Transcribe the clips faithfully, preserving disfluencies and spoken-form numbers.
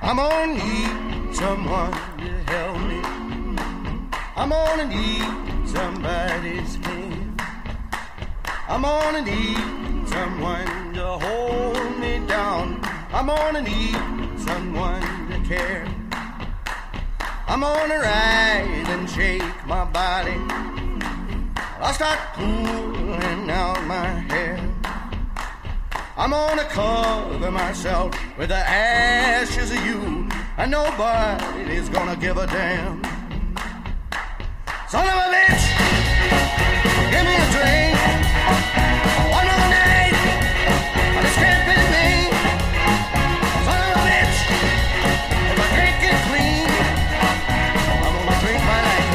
I'm gonna need someone to help me. I'm gonna need somebody's hand. I'm gonna need someone to hold me down. I'm gonna need someone to care. I'm gonna ride and shake my body. I'll start pulling out my hair. I'm gonna cover myself with the ashes of you, and nobody's gonna give a damn. Son of a bitch, give me a drink. One more night, I just can't be me. Son of a bitch, if I drink it clean, I'm gonna drink my life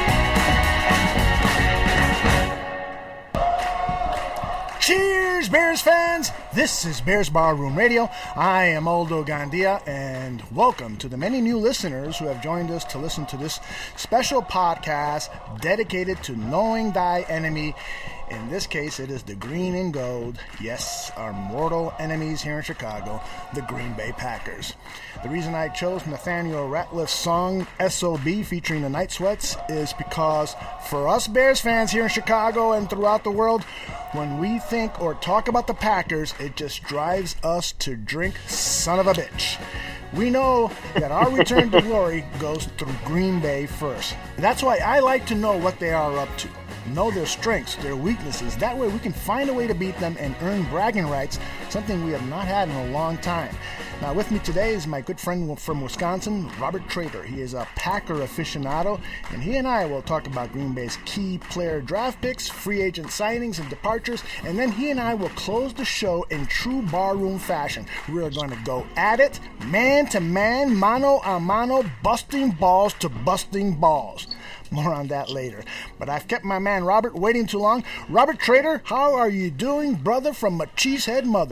away. Cheers, Bears fans! This is Bears Barroom Radio. I am Aldo Gandia, and welcome to the many new listeners who have joined us to listen to this special podcast dedicated to knowing thy enemy. In this case, it is the green and gold, yes, our mortal enemies here in Chicago, the Green Bay Packers. The reason I chose Nathaniel Ratliff's song, S O B, featuring the Night Sweats, is because for us Bears fans here in Chicago and throughout the world, when we think or talk about the Packers, it just drives us to drink son of a bitch. We know that our return to glory goes through Green Bay first. That's why I like to know what they are up to. Know their strengths, their weaknesses. That way we can find a way to beat them and earn bragging rights, something we have not had in a long time. Now with me today is my good friend from Wisconsin, Robert Trader. He is a Packer aficionado, and he and I will talk about Green Bay's key player draft picks, free agent signings and departures, and then he and I will close the show in true barroom fashion. We are going to go at it, man to man, mano a mano, busting balls to busting balls. More on that later. But I've kept my man Robert waiting too long. Robert Trader, how are you doing, brother from a cheesehead mother?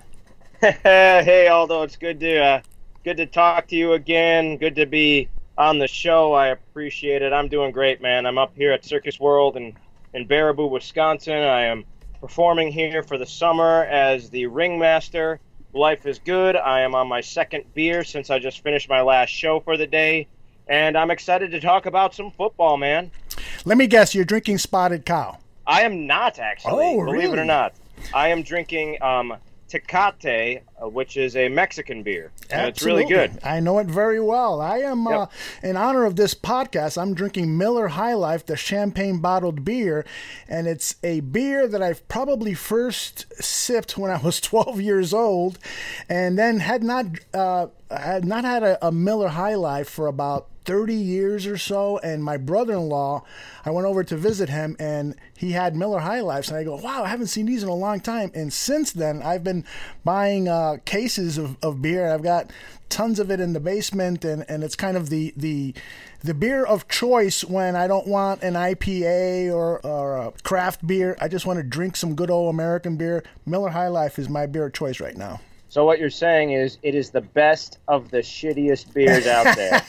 Hey, Aldo, it's good to uh, good to talk to you again. Good to be on the show. I appreciate it. I'm doing great, man. I'm up here at Circus World in, in Baraboo, Wisconsin. I am performing here for the summer as the ringmaster. Life is good. I am on my second beer since I just finished my last show for the day. And I'm excited to talk about some football, man. Let me guess, you're drinking Spotted Cow. I am not, actually, oh, believe really? it or not. I am drinking um, Tecate, uh, which is a Mexican beer. And it's really good. I know it very well. I am, yep. uh, in honor of this podcast, I'm drinking Miller High Life, the champagne bottled beer. And it's a beer that I've probably first sipped when I was twelve years old, and then had not, uh, had not had a, a Miller High Life for about thirty years or so. And my brother-in-law, I went over to visit him, and he had Miller High Lifes, and I go, wow, I haven't seen these in a long time. And since then, I've been buying uh, cases of, of beer. I've got tons of it in the basement, and, and it's kind of the, the the beer of choice when I don't want an I P A or, or a craft beer. I just want to drink some good old American beer. Miller High Life is my beer of choice right now. So what you're saying is it is the best of the shittiest beers out there.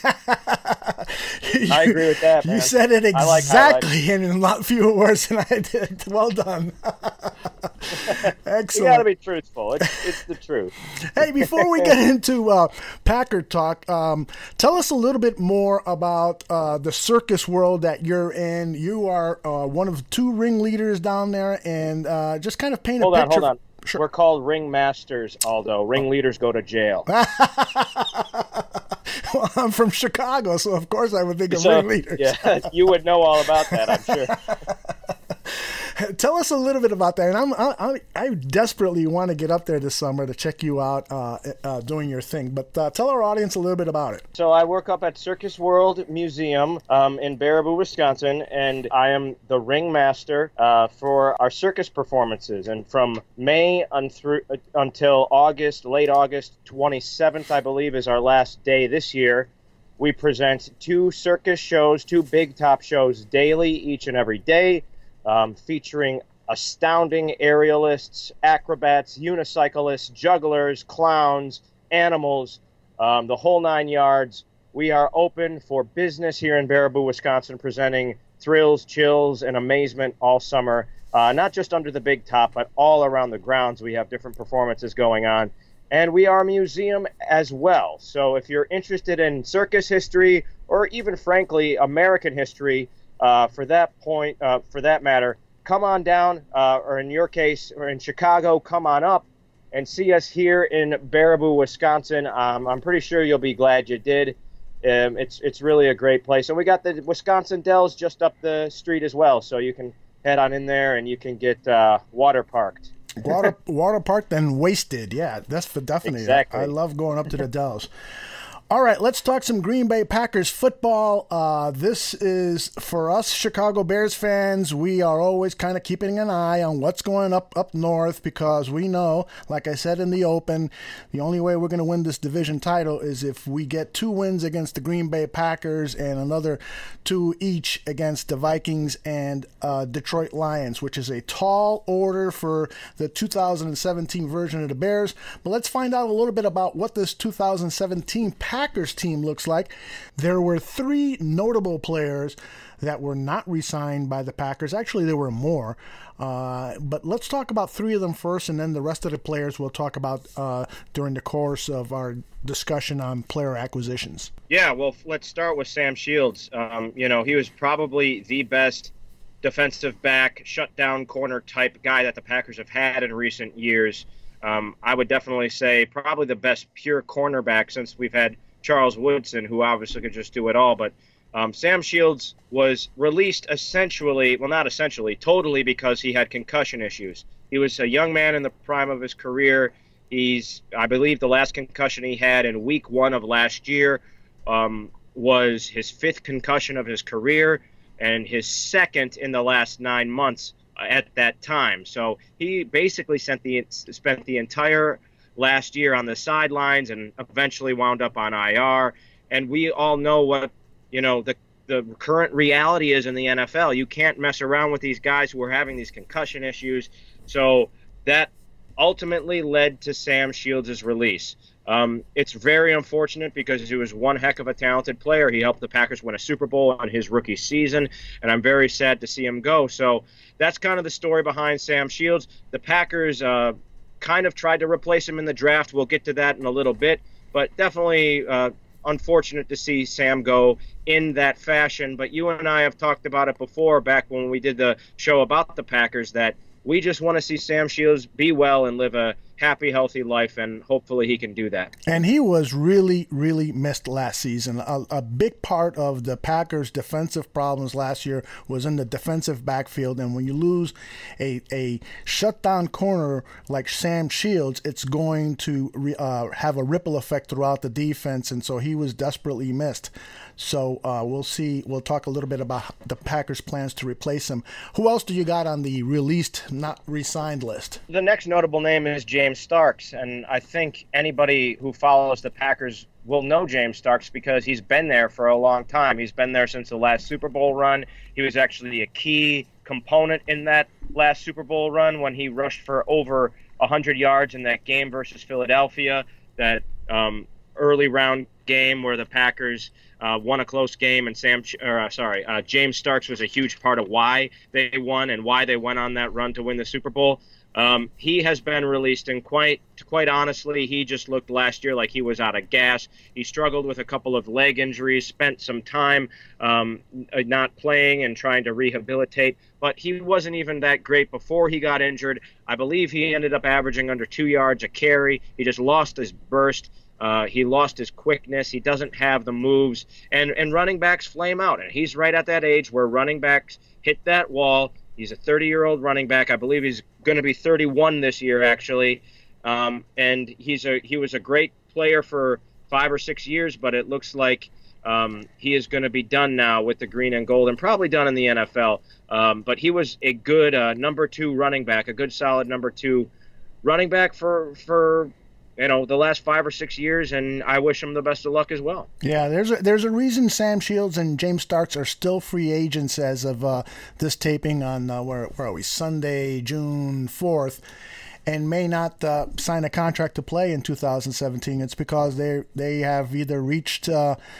you, I agree with that, man. You said it exactly like in a lot fewer words than I did. Well done. Excellent. You got to be truthful. It's, it's the truth. Hey, before we get into uh, Packer talk, um, tell us a little bit more about uh, the circus world that you're in. You are uh, one of two ringleaders down there, and uh, just kind of paint hold a on, picture. Hold on, Sure. We're called ringmasters, Aldo. Ringleaders go to jail. Well, I'm from Chicago, so of course I would think of so, ringleaders. Yeah, you would know all about that, I'm sure. Tell us a little bit about that. And I'm, I, I desperately want to get up there this summer to check you out uh, uh, doing your thing. But uh, tell our audience a little bit about it. So I work up at Circus World Museum um, in Baraboo, Wisconsin, and I am the ringmaster uh, for our circus performances. And from May un- through, uh, until August, late August twenty-seventh, I believe, is our last day this year. We present two circus shows, two big top shows daily, each and every day. Um, featuring astounding aerialists, acrobats, unicyclists, jugglers, clowns, animals, um, the whole nine yards. We are open for business here in Baraboo, Wisconsin, presenting thrills, chills, and amazement all summer, uh, not just under the big top, but all around the grounds. We have different performances going on. and we are a museum as well. So if you're interested in circus history, or even frankly American history, uh, for that point, uh, for that matter, come on down, uh, or in your case, or in Chicago, come on up and see us here in Baraboo, Wisconsin. Um, I'm pretty sure you'll be glad you did. Um, it's it's really a great place, and we got the Wisconsin Dells just up the street as well, so you can head on in there and you can get uh, water parked. Water water parked and wasted, yeah, that's for definitely. Exactly. I love going up to the Dells. All right, let's talk some Green Bay Packers football. Uh, this is, for us Chicago Bears fans, we are always kind of keeping an eye on what's going up up north, because we know, like I said in the open, the only way we're going to win this division title is if we get two wins against the Green Bay Packers and another two each against the Vikings and uh, Detroit Lions, which is a tall order for the two thousand seventeen version of the Bears. But let's find out a little bit about what this two thousand seventeen Packers Packers team looks like. There were three notable players that were not re-signed by the Packers. Actually, there were more. Uh, but let's talk about three of them first, and then the rest of the players we'll talk about uh, during the course of our discussion on player acquisitions. Yeah, well, let's start with Sam Shields. Um, you know, he was probably the best defensive back, shutdown corner type guy that the Packers have had in recent years. Um, I would definitely say probably the best pure cornerback since we've had Charles Woodson, who obviously could just do it all. But um, Sam Shields was released essentially, well, not essentially, totally because he had concussion issues. He was a young man in the prime of his career. He's, I believe, the last concussion he had in week one of last year um, was his fifth concussion of his career and his second in the last nine months at that time. So he basically spent the, spent the entire last year on the sidelines and eventually wound up on I R. And we all know what, you know, the the current reality is in the N F L. You can't mess around with these guys who are having these concussion issues. So that ultimately led to Sam Shields' release. Um, it's very unfortunate because he was one heck of a talented player. He helped the Packers win a Super Bowl on his rookie season, and I'm very sad to see him go. So that's kind of the story behind Sam Shields. The Packers uh, kind of tried to replace him in the draft. We'll get to that in a little bit, but definitely uh, unfortunate to see Sam go in that fashion. But you and I have talked about it before, back when we did the show about the Packers, that we just want to see Sam Shields be well and live a happy, healthy life, and hopefully he can do that. And he was really, really missed last season. A, a big part of the Packers' defensive problems last year was in the defensive backfield, and when you lose a, a shutdown corner like Sam Shields, it's going to re, uh, have a ripple effect throughout the defense, and so he was desperately missed. So uh, we'll see. We'll talk a little bit about the Packers' plans to replace him. Who else do you got on the released, not re-signed list? The next notable name is James Starks, and I think anybody who follows the Packers will know James Starks because he's been there for a long time. He's been there since the last Super Bowl run. He was actually a key component in that last Super Bowl run when he rushed for over one hundred yards in that game versus Philadelphia, that um, early round game where the Packers uh, won a close game, and Sam, or uh, sorry, uh, James Starks was a huge part of why they won and why they went on that run to win the Super Bowl. Um, he has been released, and quite quite honestly, he just looked last year like he was out of gas. He struggled with a couple of leg injuries, spent some time um, not playing and trying to rehabilitate, but he wasn't even that great before he got injured. I believe he ended up averaging under two yards a carry. He just lost his burst. Uh, he lost his quickness. He doesn't have the moves, and, and running backs flame out, and he's right at that age where running backs hit that wall. He's a thirty-year-old running back. I believe he's going to be thirty-one this year, actually. Um, and he's a he was a great player for five or six years, but it looks like um, he is going to be done now with the green and gold, and probably done in the N F L. Um, but he was a good uh, number two running back, a good solid number two running back for for. you know, the last five or six years, and I wish him the best of luck as well. Yeah, there's a, there's a reason Sam Shields and James Starks are still free agents as of uh, this taping on, uh, where, where are we, Sunday, June fourth, and may not uh, sign a contract to play in two thousand seventeen. It's because they they have either reached uh,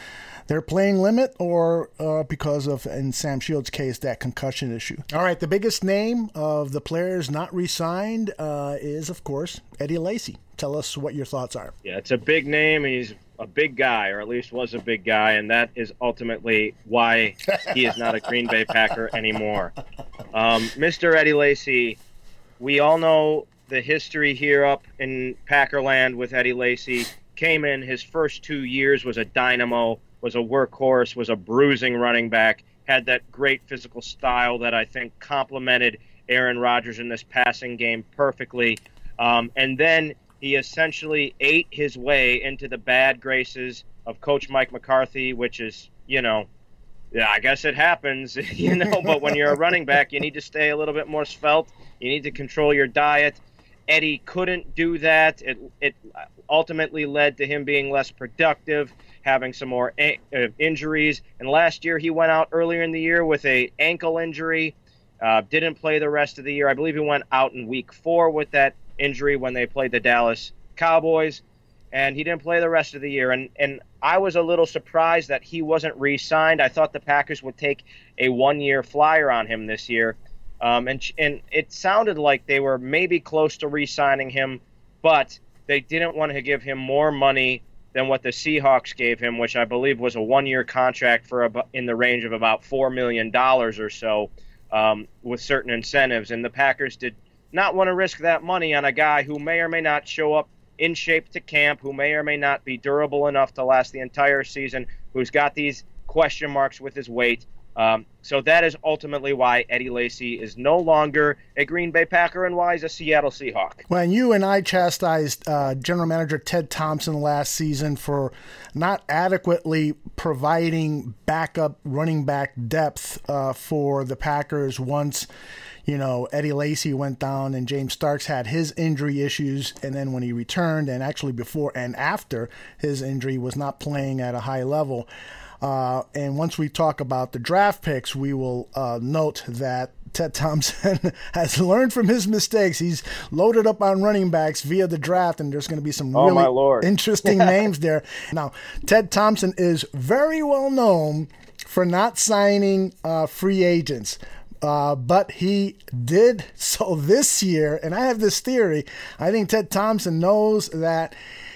their playing limit or uh, because of, in Sam Shields' case, that concussion issue. All right, the biggest name of the players not re-signed uh, is, of course, Eddie Lacy. Tell us what your thoughts are. Yeah, it's a big name. He's a big guy, or at least was a big guy, and that is ultimately why he is not a Green Bay Packer anymore. Um, Mister Eddie Lacy, we all know the history here up in Packerland with Eddie Lacy. Came in, his first two years was a dynamo, was a workhorse, was a bruising running back, had that great physical style that I think complemented Aaron Rodgers in this passing game perfectly. Um, and then he essentially ate his way into the bad graces of Coach Mike McCarthy, which is, you know, yeah, I guess it happens, you know, but when you're a running back, you need to stay a little bit more svelte. You need to control your diet. Eddie couldn't do that. It it ultimately led to him being less productive, having some more a- uh, injuries. And last year he went out earlier in the year with a ankle injury, uh, didn't play the rest of the year. I believe he went out in week four with that injury when they played the Dallas Cowboys, and he didn't play the rest of the year. And, and I was a little surprised that he wasn't re-signed. I thought the Packers would take a one-year flyer on him this year. Um, and and it sounded like they were maybe close to re-signing him, but they didn't want to give him more money than what the Seahawks gave him, which I believe was a one-year contract for about, in the range of about four million dollars or so, um, with certain incentives. And the Packers did not want to risk that money on a guy who may or may not show up in shape to camp, who may or may not be durable enough to last the entire season, who's got these question marks with his weight. Um, so that is ultimately why Eddie Lacy is no longer a Green Bay Packer and why he's a Seattle Seahawk. When you and I chastised uh, General Manager Ted Thompson last season for not adequately providing backup running back depth uh, for the Packers once, you know, Eddie Lacy went down and James Starks had his injury issues, and then when he returned, and actually before and after his injury, was not playing at a high level. Uh, and once we talk about the draft picks, we will uh, note that Ted Thompson has learned from his mistakes. He's loaded up on running backs via the draft, and there's going to be some oh, really interesting names there. Now, Ted Thompson is very well known for not signing uh, free agents. Uh, but he did so this year, and I have this theory. I think Ted Thompson knows that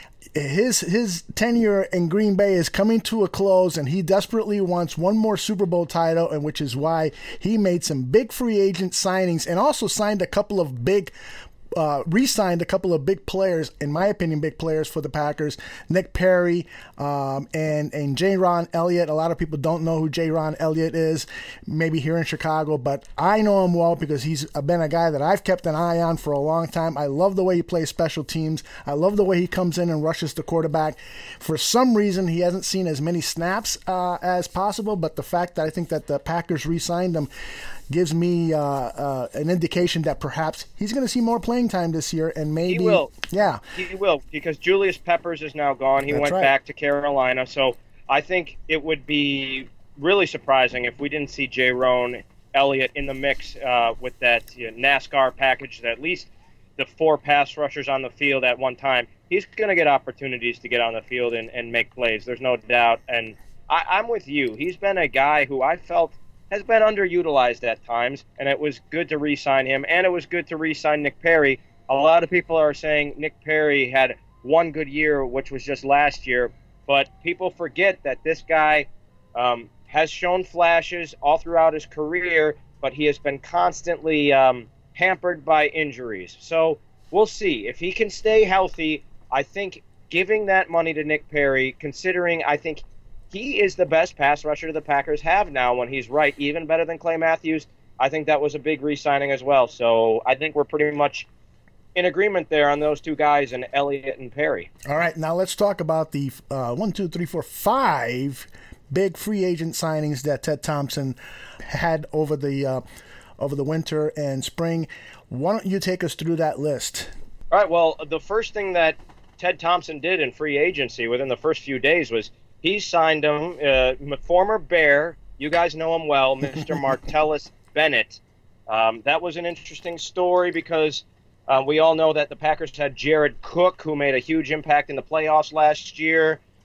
his his tenure in Green Bay is coming to a close, and he desperately wants one more Super Bowl title, and which is why he made some big free agent signings and also signed a couple of big Uh, re-signed a couple of big players, in my opinion, big players for the Packers, Nick Perry um, and, and Jaron Elliott. A lot of people don't know who Jaron Elliott is, maybe here in Chicago, but I know him well because he's been a guy that I've kept an eye on for a long time. I love the way he plays special teams. I love the way he comes in and rushes the quarterback. For some reason, he hasn't seen as many snaps uh, as possible, but the fact that I think that the Packers re-signed him gives me uh, uh, an indication that perhaps he's going to see more playing time this year, and maybe he will. Yeah, he will, because Julius Peppers is now gone. He That's went right. back to Carolina, so I think it would be really surprising if we didn't see Jaron Elliott in the mix uh, with that you know, NASCAR package. That at least the four pass rushers on the field at one time. He's going to get opportunities to get on the field and, and make plays. There's no doubt, and I, I'm with you. He's been a guy who I felt has been underutilized at times, and it was good to re-sign him, and it was good to re-sign Nick Perry. A lot of people are saying Nick Perry had one good year, which was just last year, but people forget that this guy um, has shown flashes all throughout his career, but he has been constantly um, hampered by injuries. So we'll see. If he can stay healthy, I think giving that money to Nick Perry, considering I think he is the best pass rusher the Packers have now when he's right, even better than Clay Matthews. I think that was a big re-signing as well. So I think we're pretty much in agreement there on those two guys, and Elliott and Perry. All right, now let's talk about the uh, one, two, three, four, five big free agent signings that Ted Thompson had over the uh, over the winter and spring. Why don't you take us through that list? All right, well, the first thing that Ted Thompson did in free agency within the first few days was he signed him, uh, former Bear, you guys know him well, Mister Martellus Bennett. Um, that was an interesting story because uh, we all know that the Packers had Jared Cook, who made a huge impact in the playoffs last year.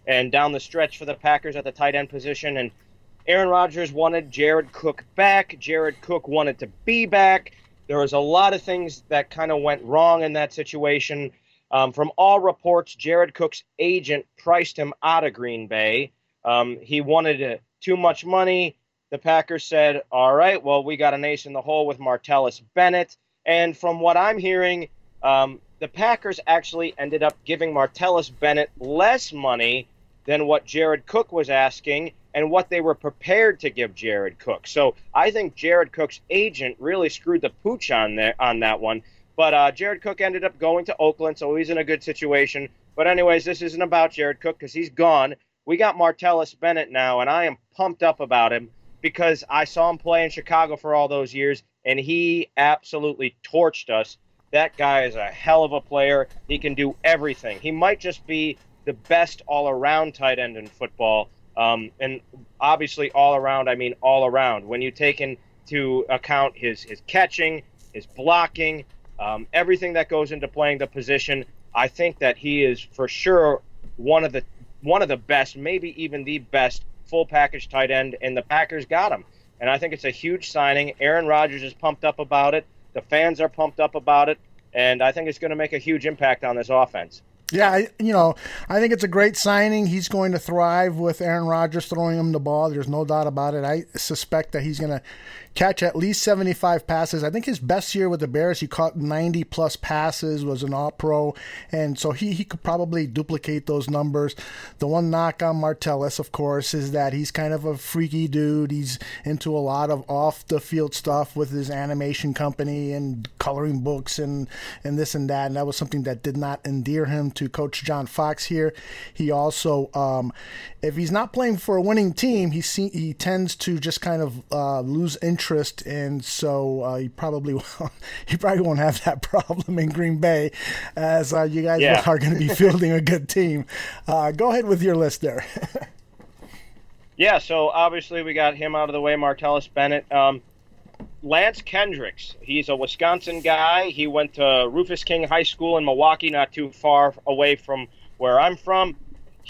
and down the stretch for the Packers at the tight end position. And Aaron Rodgers wanted Jared Cook back. Jared Cook wanted to be back. There was a lot of things that kind of went wrong in that situation. Um, from all reports, Jared Cook's agent priced him out of Green Bay. Um, he wanted uh, too much money. The Packers said, all right, well, we got an ace in the hole with Martellus Bennett. And from what I'm hearing, um, the Packers actually ended up giving Martellus Bennett less money than what Jared Cook was asking and what they were prepared to give Jared Cook. So I think Jared Cook's agent really screwed the pooch on there on that one. But uh, Jared Cook ended up going to Oakland, so he's in a good situation. But anyways, this isn't about Jared Cook because he's gone. We got Martellus Bennett now, and I am pumped up about him because I saw him play in Chicago for all those years, and he absolutely torched us. That guy is a hell of a player. He can do everything. He might just be the best all-around tight end in football. Um, and obviously all-around, I mean all-around. When you take into account his, his catching, his blocking, um, everything that goes into playing the position, I think that he is for sure one of the one of the best, maybe even the best full package tight end, and the Packers got him. And I think it's a huge signing. Aaron Rodgers is pumped up about it. The fans are pumped up about it. And I think it's going to make a huge impact on this offense. Yeah, I, you know, I think it's a great signing. He's going to thrive with Aaron Rodgers throwing him the ball. There's no doubt about it. I suspect that he's going to catch at least seventy-five passes. I think his best year with the Bears, he caught ninety plus passes, was an all-pro, and so he, he could probably duplicate those numbers. The one knock on Martellus, of course, is that he's kind of a freaky dude. He's into a lot of off-the-field stuff with his animation company and coloring books and, and this and that, and that was something that did not endear him to Coach John Fox here. He also, um, if he's not playing for a winning team, he see, he tends to just kind of uh, lose interest. And so uh, he probably won't, he probably won't have that problem in Green Bay, as uh, you guys yeah. are going to be fielding a good team. Uh, go ahead with your list there. yeah, so obviously we got him out of the way, Martellus Bennett. Um, Lance Kendricks, he's a Wisconsin guy. He went to Rufus King High School in Milwaukee, not too far away from where I'm from.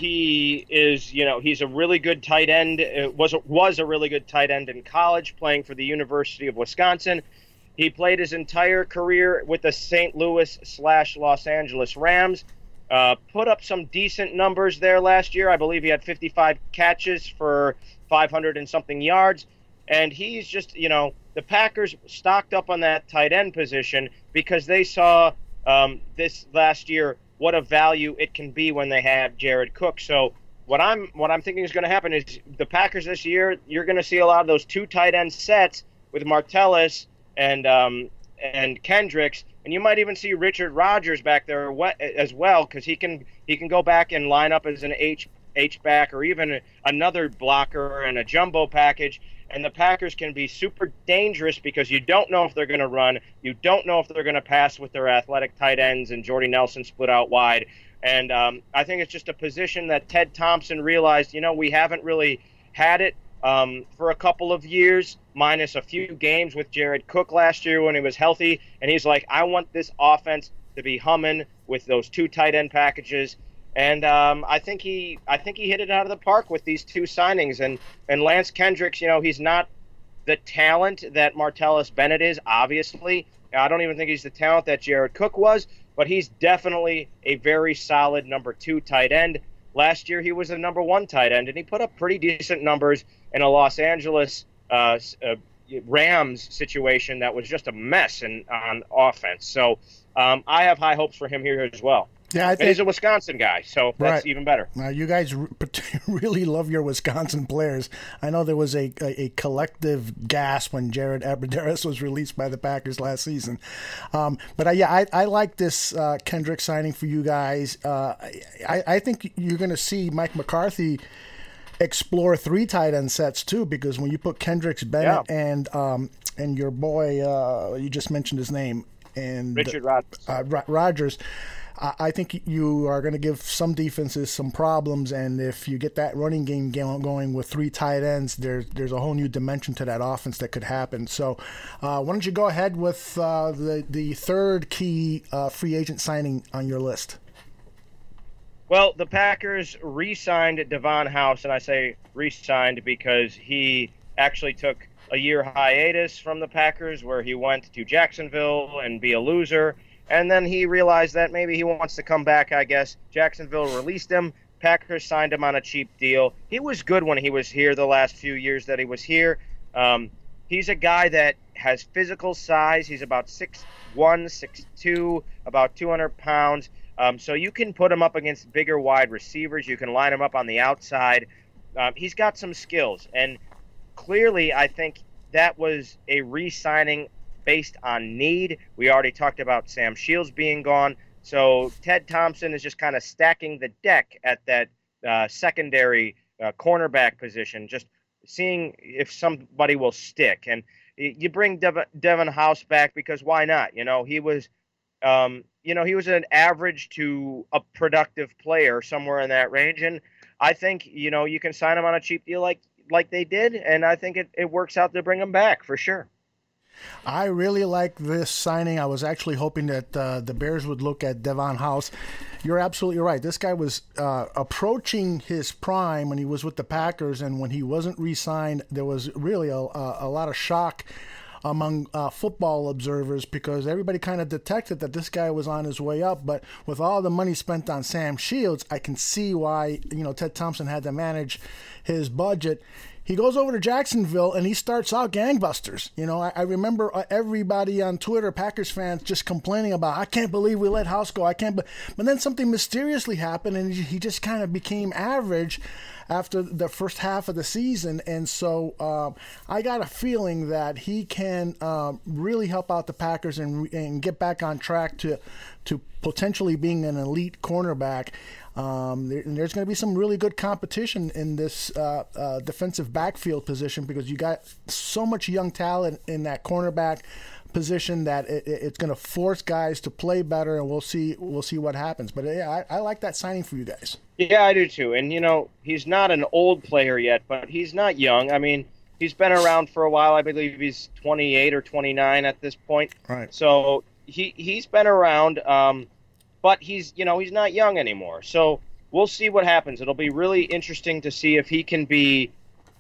He is, you know, he's a really good tight end. It was was a really good tight end in college, playing for the University of Wisconsin. He played his entire career with the Saint Louis slash Los Angeles Rams. Uh, put up some decent numbers there last year. I believe he had fifty-five catches for five hundred and something yards. And he's just, you know, the Packers stocked up on that tight end position because they saw um, this last year what a value it can be when they have Jared Cook. So what I'm what I'm thinking is going to happen is the Packers this year, you're going to see a lot of those two tight end sets with Martellus and um, and Kendricks, and you might even see Richard Rodgers back there as well, because he can he can go back and line up as an H H back or even another blocker and a jumbo package. And the Packers can be super dangerous because you don't know if they're going to run. You don't know if they're going to pass with their athletic tight ends and Jordy Nelson split out wide. And um, I think it's just a position that Ted Thompson realized, you know, we haven't really had it um, for a couple of years, minus a few games with Jared Cook last year when he was healthy. And he's like, I want this offense to be humming with those two tight end packages. And um, I think he, I think he hit it out of the park with these two signings. And and Lance Kendricks, you know, he's not the talent that Martellus Bennett is. Obviously, I don't even think he's the talent that Jared Cook was, but he's definitely a very solid number two tight end. Last year, he was the number one tight end, and he put up pretty decent numbers in a Los Angeles uh, uh, Rams situation that was just a mess in, on offense. So um, I have high hopes for him here as well. Yeah, I think, and he's a Wisconsin guy, so that's right. even better. Now, you guys really love your Wisconsin players. I know there was a, a, a collective gasp when Jared Abbrederis was released by the Packers last season. Um, but, I, yeah, I, I like this uh, Kendrick signing for you guys. Uh, I, I think you're going to see Mike McCarthy explore three tight end sets, too, because when you put Kendricks, Bennett, yeah. and um, and your boy, uh, you just mentioned his name, and Richard Rodgers. Uh, Rodgers. I think you are going to give some defenses some problems, and if you get that running game going with three tight ends, there's there's a whole new dimension to that offense that could happen. So, uh, why don't you go ahead with uh, the the third key uh, free agent signing on your list? Well, the Packers re-signed Devon House, and I say re-signed because he actually took a year hiatus from the Packers where he went to Jacksonville and be a loser, and then he realized that maybe he wants to come back, I guess. Jacksonville released him. Packers signed him on a cheap deal. He was good when he was here the last few years that he was here. Um, he's a guy that has physical size. He's about six one, six two, about two hundred pounds. Um, so you can put him up against bigger wide receivers. You can line him up on the outside. Um, he's got some skills. And clearly, I think that was a re-signing based on need. We already talked about Sam Shields being gone. So Ted Thompson is just kind of stacking the deck at that uh, secondary uh, cornerback position, just seeing if somebody will stick. And you bring Dev- Devon House back because why not? You know, he was – Um, you know, he was an average to a productive player somewhere in that range. And I think, you know, you can sign him on a cheap deal like like they did. And I think it, it works out to bring him back for sure. I really like this signing. I was actually hoping that uh, the Bears would look at Devon House. You're absolutely right. This guy was uh, approaching his prime when he was with the Packers. And when he wasn't re-signed, there was really a, a, a lot of shock among uh, football observers because everybody kind of detected that this guy was on his way up. But with all the money spent on Sam Shields, I can see why, you know, Ted Thompson had to manage his budget. He goes over to Jacksonville and he starts out gangbusters. You know, I, I remember everybody on Twitter, Packers fans, just complaining about, I can't believe we let House go. I can't. Be-. But then something mysteriously happened and he just kind of became average after the first half of the season. And so uh, I got a feeling that he can uh, really help out the Packers and, and get back on track to, to potentially being an elite cornerback. Um, there, there's going to be some really good competition in this uh, uh, defensive backfield position because you got so much young talent in that cornerback position that it, it, it's going to force guys to play better, and we'll see we'll see what happens. But yeah, I, I like that signing for you guys. Yeah, I do too. And you know, he's not an old player yet, but he's not young. I mean, he's been around for a while. I believe he's twenty-eight or twenty-nine at this point. Right. So he he's been around. Um, But he's, you know, he's not young anymore. So we'll see what happens. It'll be really interesting to see if he can be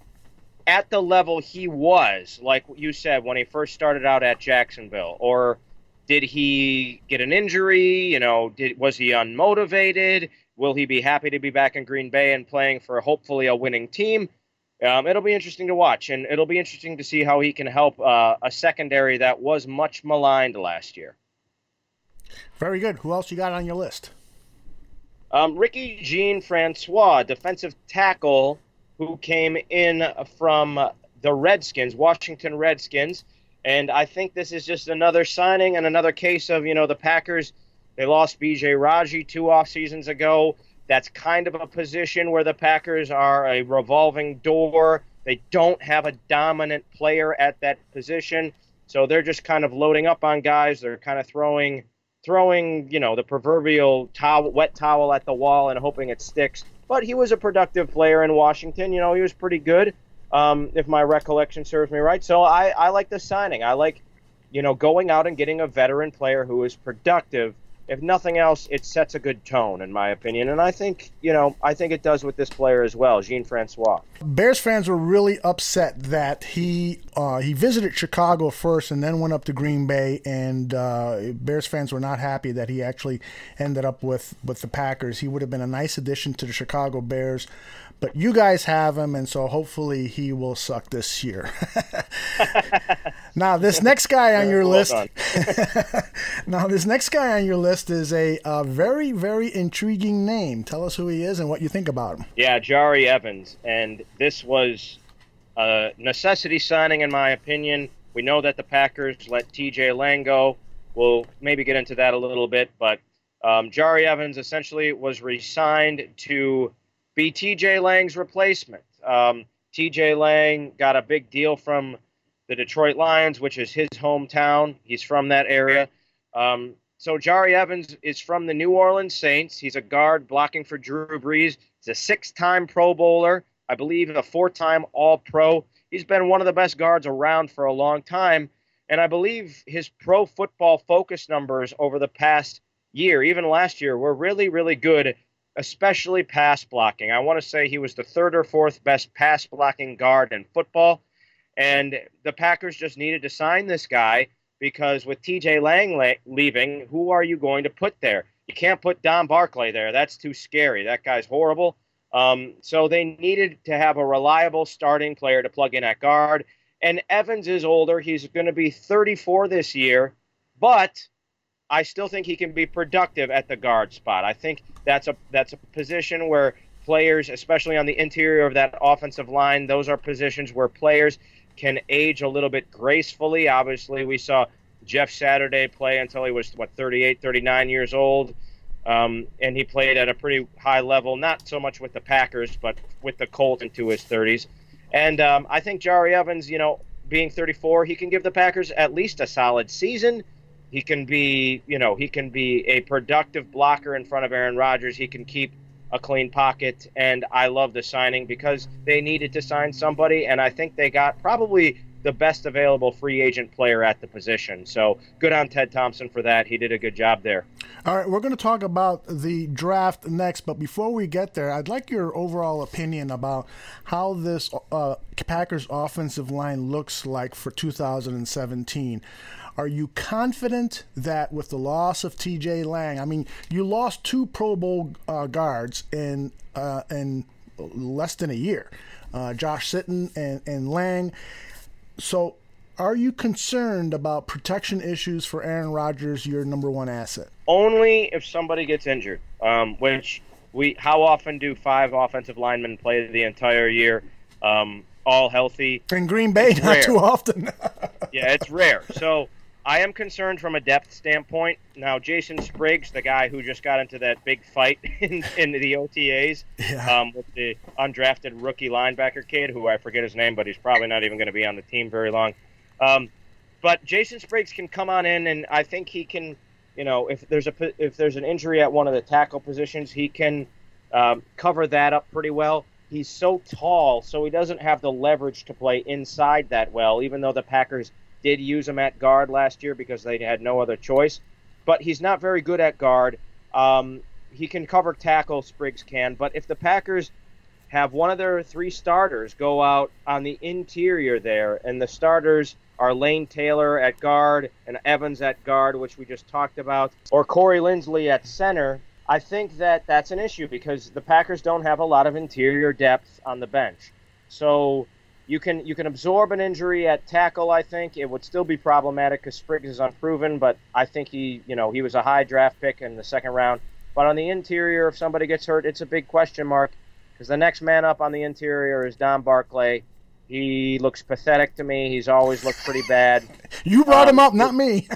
at the level he was, like you said, when he first started out at Jacksonville. Or did he get an injury? You know, did was he unmotivated? Will he be happy to be back in Green Bay and playing for hopefully a winning team? Um, it'll be interesting to watch, and it'll be interesting to see how he can help uh, a secondary that was much maligned last year. Very good. Who else you got on your list? Um, Ricky Jean-Francois, defensive tackle who came in from the Redskins, Washington Redskins. And I think this is just another signing and another case of, you know, the Packers, they lost B J Raji two off seasons ago. That's kind of a position where the Packers are a revolving door. They don't have a dominant player at that position. So they're just kind of loading up on guys. They're kind of throwing throwing, you know, the proverbial towel, wet towel at the wall and hoping it sticks. But he was a productive player in Washington. You know, he was pretty good, um, if my recollection serves me right. So I, I like the signing. I like, you know, going out and getting a veteran player who is productive. If nothing else, it sets a good tone, in my opinion. And I think, you know, I think it does with this player as well, Jean-Francois. Bears fans were really upset that he uh, he visited Chicago first and then went up to Green Bay, and uh, Bears fans were not happy that he actually ended up with, with the Packers. He would have been a nice addition to the Chicago Bears, but you guys have him, and so hopefully he will suck this year. Now, this next guy on your well list, now this next guy on your list is a, a very, very intriguing name. Tell us who he is and what you think about him. Yeah, Jahri Evans, and this was a necessity signing, in my opinion. We know that the Packers let T J Lang go. We'll maybe get into that a little bit, but um, Jahri Evans essentially was re-signed to be T J Lang's replacement. Um, T J Lang got a big deal from the Detroit Lions, which is his hometown. He's from that area. Um, so Jahri Evans is from the New Orleans Saints. He's a guard blocking for Drew Brees. He's a six-time Pro Bowler, I believe a four-time All-Pro. He's been one of the best guards around for a long time, and I believe his Pro Football Focus numbers over the past year, even last year, were really, really good especially pass blocking. I want to say he was the third or fourth best pass blocking guard in football. And the Packers just needed to sign this guy because with T J Lang la- leaving, who are you going to put there? You can't put Don Barclay there. That's too scary. That guy's horrible. Um, so they needed to have a reliable starting player to plug in at guard. And Evans is older. He's going to be thirty-four this year, but I still think he can be productive at the guard spot. I think that's a that's a position where players, especially on the interior of that offensive line, those are positions where players can age a little bit gracefully. Obviously, we saw Jeff Saturday play until he was, what, thirty-eight, thirty-nine years old. Um, and he played at a pretty high level, not so much with the Packers, but with the Colts into his thirties. And um, I think Jahri Evans, you know, being thirty-four, he can give the Packers at least a solid season. He can be, you know, he can be a productive blocker in front of Aaron Rodgers. He can keep a clean pocket. And I love the signing because they needed to sign somebody. And I think they got probably the best available free agent player at the position. So good on Ted Thompson for that. He did a good job there. All right, we're going to talk about the draft next, but before we get there, I'd like your overall opinion about how this uh, Packers offensive line looks like for two thousand seventeen. Are you confident that with the loss of T J Lang, I mean, you lost two Pro Bowl uh, guards in uh, in less than a year, uh, Josh Sitton and, and Lang. So are you concerned about protection issues for Aaron Rodgers, your number one asset? Only if somebody gets injured, um, which we how often do five offensive linemen play the entire year, um, all healthy? In Green Bay, it's not rare. too often. Yeah, it's rare. So I am concerned from a depth standpoint. Now, Jason Spriggs, the guy who just got into that big fight in, in the O T As yeah. um, with the undrafted rookie linebacker kid, who I forget his name, but he's probably not even going to be on the team very long. Um, but Jason Spriggs can come on in, and I think he can, you know, if there's a if there's an injury at one of the tackle positions, he can um, cover that up pretty well. He's so tall, so he doesn't have the leverage to play inside that well, even though the Packers did use him at guard last year because they had no other choice. But he's not very good at guard. Um, he can cover tackle, Spriggs can, but if the Packers have one of their three starters go out on the interior there, and the starters are Lane Taylor at guard and Evans at guard, which we just talked about, or Corey Linsley at center, I think that that's an issue because the Packers don't have a lot of interior depth on the bench. So you can you can absorb an injury at tackle, I think. It would still be problematic because Spriggs is unproven, but I think he, you know, he was a high draft pick in the second round. But on the interior, if somebody gets hurt, it's a big question mark because the next man up on the interior is Don Barclay. He looks pathetic to me. He's always looked pretty bad. You brought um, him up, not me.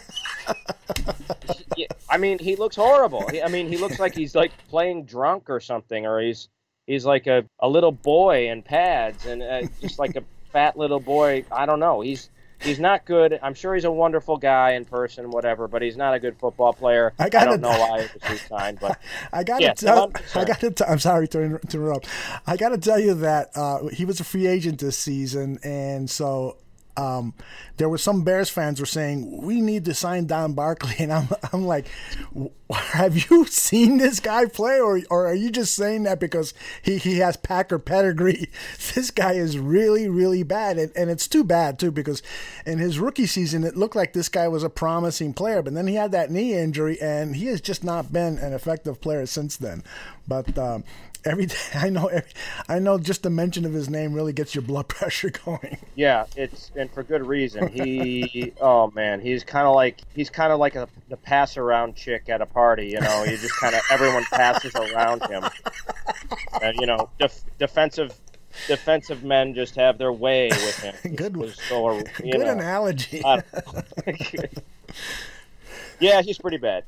he, I mean, he looks horrible. He, I mean, he looks like he's like playing drunk or something, or he's he's like a, a little boy in pads and uh, just like a fat little boy. I don't know. He's he's not good. I'm sure he's a wonderful guy in person, whatever, but he's not a good football player. I, gotta, I don't know why he was signed, but I got to yeah, tell. I got to. I'm sorry to, inter- to interrupt. I got to tell you that uh, he was a free agent this season, and so. Um, there were some Bears fans were saying we need to sign Don Barclay, and I'm I'm like, have you seen this guy play, or or are you just saying that because he, he has Packer pedigree? This guy is really really bad, and, and it's too bad too because in his rookie season it looked like this guy was a promising player, but then he had that knee injury, and he has just not been an effective player since then. But um, every day I know every, I know just the mention of his name really gets your blood pressure going. Yeah, it's and for good reason. He, oh man, he's kind of like he's kind of like a the pass around chick at a party. You know, you just kind of everyone passes around him, and you know, def, defensive defensive men just have their way with him. Good, so, you good know, analogy. Yeah, he's pretty bad.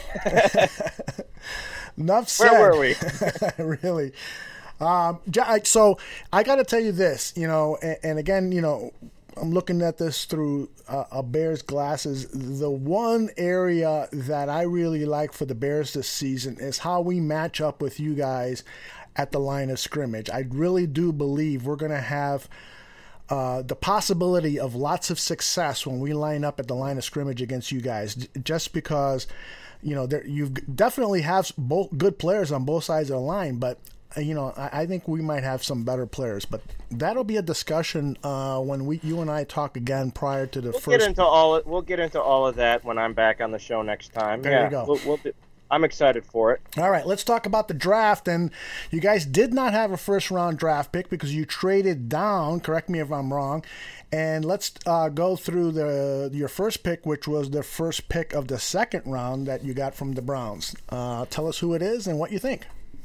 Enough said. Where were we? Really. Um, so I got to tell you this, you know, and, and again, you know, I'm looking at this through uh, a Bears glasses. The one area that I really like for the Bears this season is how we match up with you guys at the line of scrimmage. I really do believe we're going to have uh, the possibility of lots of success when we line up at the line of scrimmage against you guys, just because you know, there you definitely have both good players on both sides of the line, but you know, I, I think we might have some better players, but that'll be a discussion uh, when we, you and I, talk again prior to the we'll first. Get into all. We'll get into all of that when I'm back on the show next time. There yeah, you go. We'll, we'll do, I'm excited for it. All right, let's talk about the draft. And you guys did not have a first round draft pick because you traded down. Correct me if I'm wrong. And let's uh, go through the your first pick, which was the first pick of the second round that you got from the Browns. Uh, tell us who it is and what you think.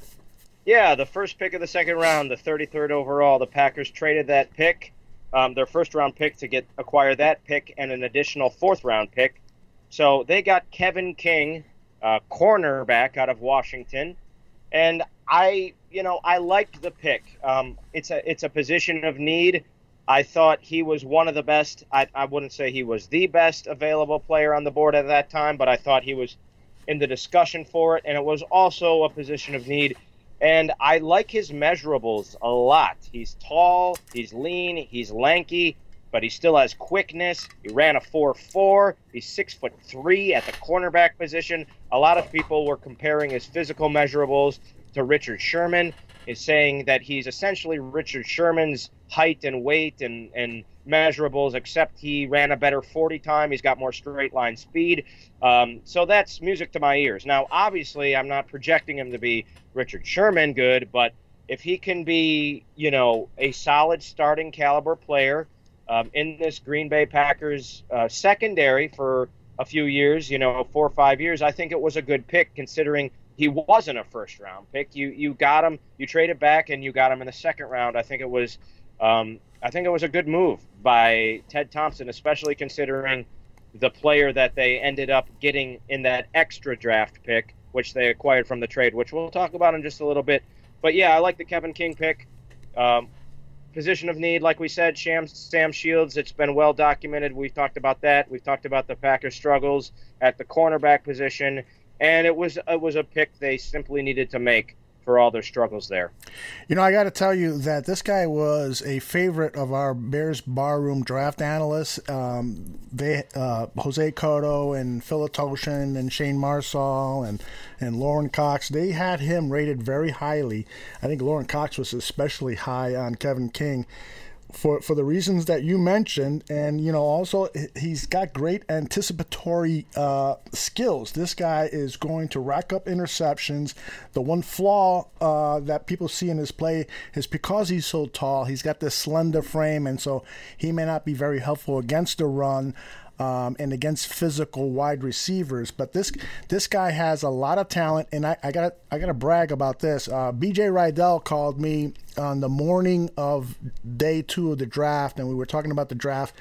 Yeah, the first pick of the second round, the thirty-third overall, the Packers traded that pick, um, their first round pick, to get acquire that pick and an additional fourth round pick. So they got Kevin King, uh, cornerback out of Washington, and I, you know, I liked the pick. Um, it's a it's a position of need. I thought he was one of the best. I, I wouldn't say he was the best available player on the board at that time, but I thought he was in the discussion for it, and it was also a position of need. And I like his measurables a lot. He's tall, he's lean, he's lanky, but he still has quickness. He ran a four four. He's six foot three at the cornerback position. A lot of people were comparing his physical measurables to Richard Sherman, is saying that he's essentially Richard Sherman's height and weight and, and measurables, except he ran a better forty time. He's got more straight line speed. Um, so that's music to my ears. Now, obviously, I'm not projecting him to be Richard Sherman good, but if he can be, you know, a solid starting caliber player um, in this Green Bay Packers uh, secondary for a few years, you know, four or five years, I think it was a good pick considering he wasn't a first round pick. You you got him, you traded back and you got him in the second round. I think it was um, I think it was a good move by Ted Thompson, especially considering the player that they ended up getting in that extra draft pick, which they acquired from the trade, which we'll talk about in just a little bit. But yeah, I like the Kevin King pick. Um, position of need, like we said, Sham, Sam Shields, it's been well documented. We've talked about that. We've talked about the Packers' struggles at the cornerback position. And it was it was a pick they simply needed to make for all their struggles there. You know, I got to tell you that this guy was a favorite of our Bears Barroom draft analysts. Um, they, uh, Jose Cotto and Philip Toshin and Shane Marsall and, and Lauren Cox, they had him rated very highly. I think Lauren Cox was especially high on Kevin King for for the reasons that you mentioned. And, you know, also he's got great anticipatory uh, skills. This guy is going to rack up interceptions. The one flaw uh, that people see in his play is because he's so tall, he's got this slender frame, and so he may not be very helpful against the run. Um, and against physical wide receivers, but this this guy has a lot of talent, and I, I got I got to brag about this. Uh, B J Rydell called me on the morning of day two of the draft, and we were talking about the draft,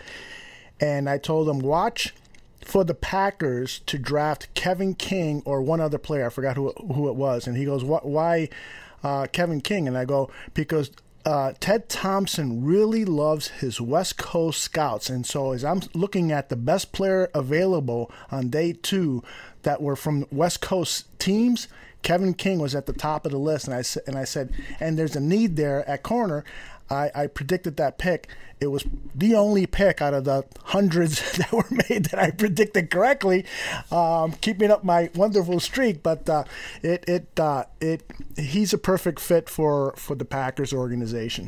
and I told him, watch for the Packers to draft Kevin King or one other player. I forgot who who it was, and he goes, "What? Why uh, Kevin King?" And I go, because Uh, Ted Thompson really loves his West Coast scouts, and so as I'm looking at the best player available on day two that were from West Coast teams, Kevin King was at the top of the list, and I said, and I said, and there's a need there at corner. I, I predicted that pick. It was the only pick out of the hundreds that were made that I predicted correctly, um, keeping up my wonderful streak. But uh, it it uh, it he's a perfect fit for, for the Packers organization.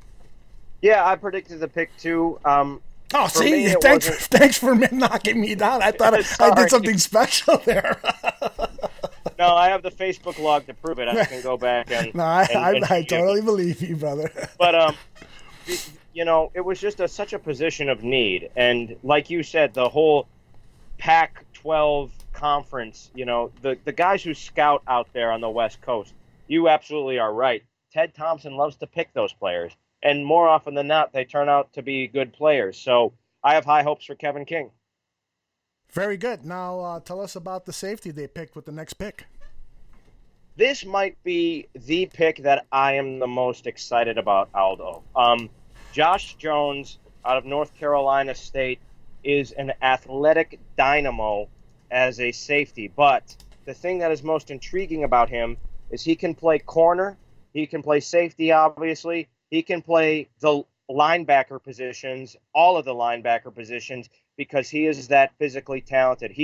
Yeah, I predicted the pick too. Um, oh, see, thanks thanks for knocking me down. I thought I, I did something special there. No, I have the Facebook log to prove it. I can go back and. No, I, and, I, and I totally believe you, brother. But um, you know, it was just a, such a position of need, and like you said, the whole Pac twelve conference. You know, the the guys who scout out there on the West Coast. You absolutely are right. Ted Thompson loves to pick those players, and more often than not, they turn out to be good players. So I have high hopes for Kevin King. Very good. Now uh, tell us about the safety they picked with the next pick. This might be the pick that I am the most excited about, Aldo. Um, Josh Jones out of North Carolina State is an athletic dynamo as a safety. But the thing that is most intriguing about him is he can play corner. He can play safety, obviously. He can play the linebacker positions, all of the linebacker positions, because he is that physically talented. He is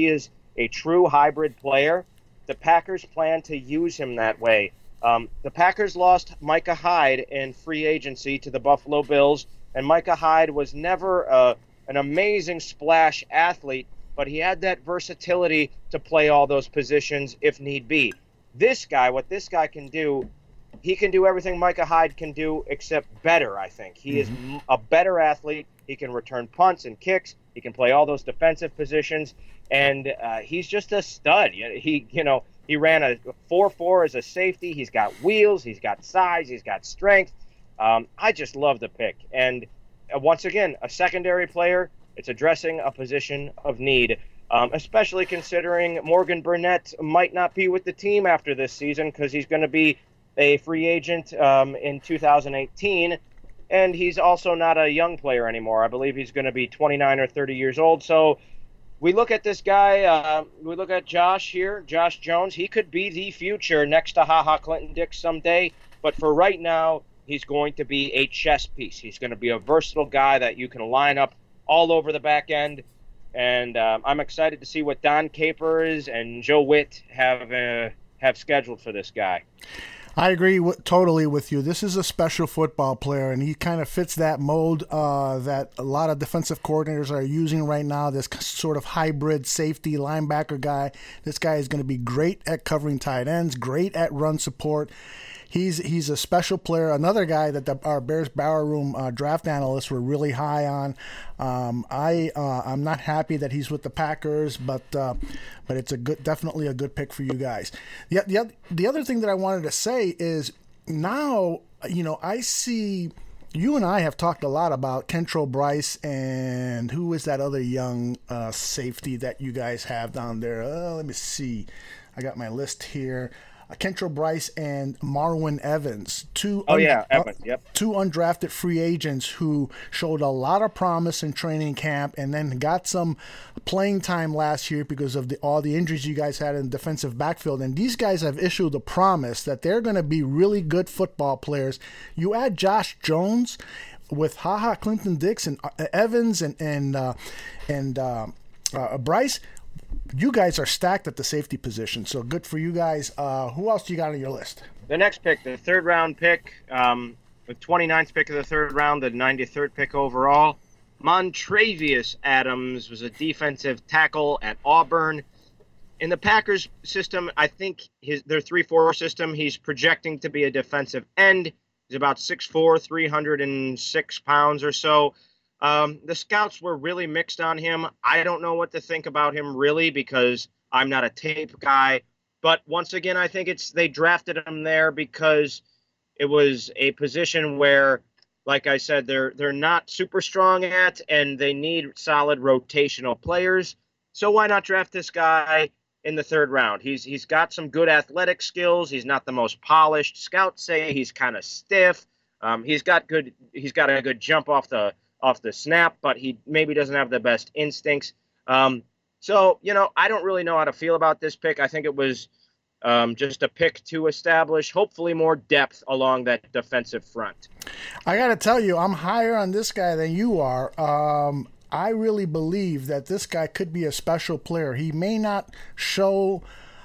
a true hybrid player. The Packers plan to use him that way. Um, the Packers lost Micah Hyde in free agency to the Buffalo Bills, and Micah Hyde was never uh, an amazing splash athlete, but he had that versatility to play all those positions if need be. This guy, what this guy can do, he can do everything Micah Hyde can do except better, I think. He mm-hmm. is a better athlete. He can return punts and kicks. He can play all those defensive positions, and uh, he's just a stud. He, you know, he ran a four four as a safety. He's got wheels. He's got size. He's got strength. Um, I just love the pick. And uh, once again, a secondary player. It's addressing a position of need, um, especially considering Morgan Burnett might not be with the team after this season because he's going to be a free agent um, in two thousand eighteen. And he's also not a young player anymore. I believe he's going to be twenty-nine or thirty years old. So we look at this guy, uh, we look at Josh here, Josh Jones. He could be the future next to HaHa Clinton-Dix someday. But for right now, he's going to be a chess piece. He's going to be a versatile guy that you can line up all over the back end. And um, I'm excited to see what Don Capers and Joe Witt have uh, have scheduled for this guy. I agree w- totally with you. This is a special football player, and he kind of fits that mold uh, that a lot of defensive coordinators are using right now, this sort of hybrid safety linebacker guy. This guy is going to be great at covering tight ends, great at run support. He's he's a special player. Another guy that the, our Bears Bower Room uh, draft analysts were really high on. Um, I uh, I'm not happy that he's with the Packers, but uh, but it's a good, definitely a good pick for you guys. The the the other thing that I wanted to say is now, you know, I see you and I have talked a lot about Kentrell Brice and who is that other young uh, safety that you guys have down there? Uh, let me see. I got my list here. Kentrell Brice and Marwin Evans, two oh yeah, un- Evans, yep, two undrafted free agents who showed a lot of promise in training camp, and then got some playing time last year because of the, all the injuries you guys had in the defensive backfield. And these guys have issued a promise that they're going to be really good football players. You add Josh Jones with HaHa Clinton-Dix and uh, Evans and and uh, and uh, uh, Brice. You guys are stacked at the safety position, so good for you guys. Uh, who else do you got on your list? The next pick, the third round pick, um, the twenty-ninth pick of the third round, the ninety-third pick overall. Montravius Adams was a defensive tackle at Auburn. In the Packers system, I think his their three four system, he's projecting to be a defensive end. He's about six four, three hundred six pounds or so. Um, the scouts were really mixed on him. I don't know what to think about him really because I'm not a tape guy. But once again, I think it's they drafted him there because it was a position where, like I said, they're they're not super strong at, and they need solid rotational players. So why not draft this guy in the third round? He's he's got some good athletic skills. He's not the most polished. Scouts say he's kind of stiff. Um, he's got good. He's got a good jump off the. off the snap, but he maybe doesn't have the best instincts. Um, so, you know, I don't really know how to feel about this pick. I think it was um, just a pick to establish, hopefully, more depth along that defensive front. I got to tell you, I'm higher on this guy than you are. Um, I really believe that this guy could be a special player. He may not show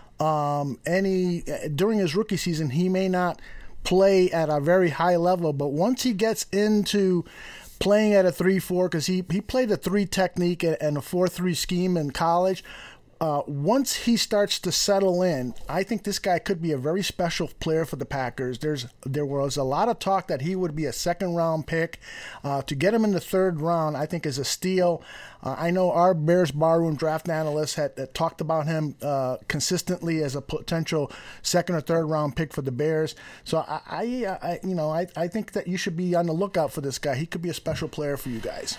um, any, during his rookie season, he may not play at a very high level, but once he gets into playing at a three four, because he, he played a three technique and a four three scheme in college. Uh, once he starts to settle in, I think this guy could be a very special player for the Packers. There's There was a lot of talk that he would be a second-round pick. Uh, to get him in the third round, I think, is a steal. Uh, I know our Bears Barroom draft analysts had, had talked about him uh, consistently as a potential second or third-round pick for the Bears. So, I, I, I you know, I, I think that you should be on the lookout for this guy. He could be a special player for you guys.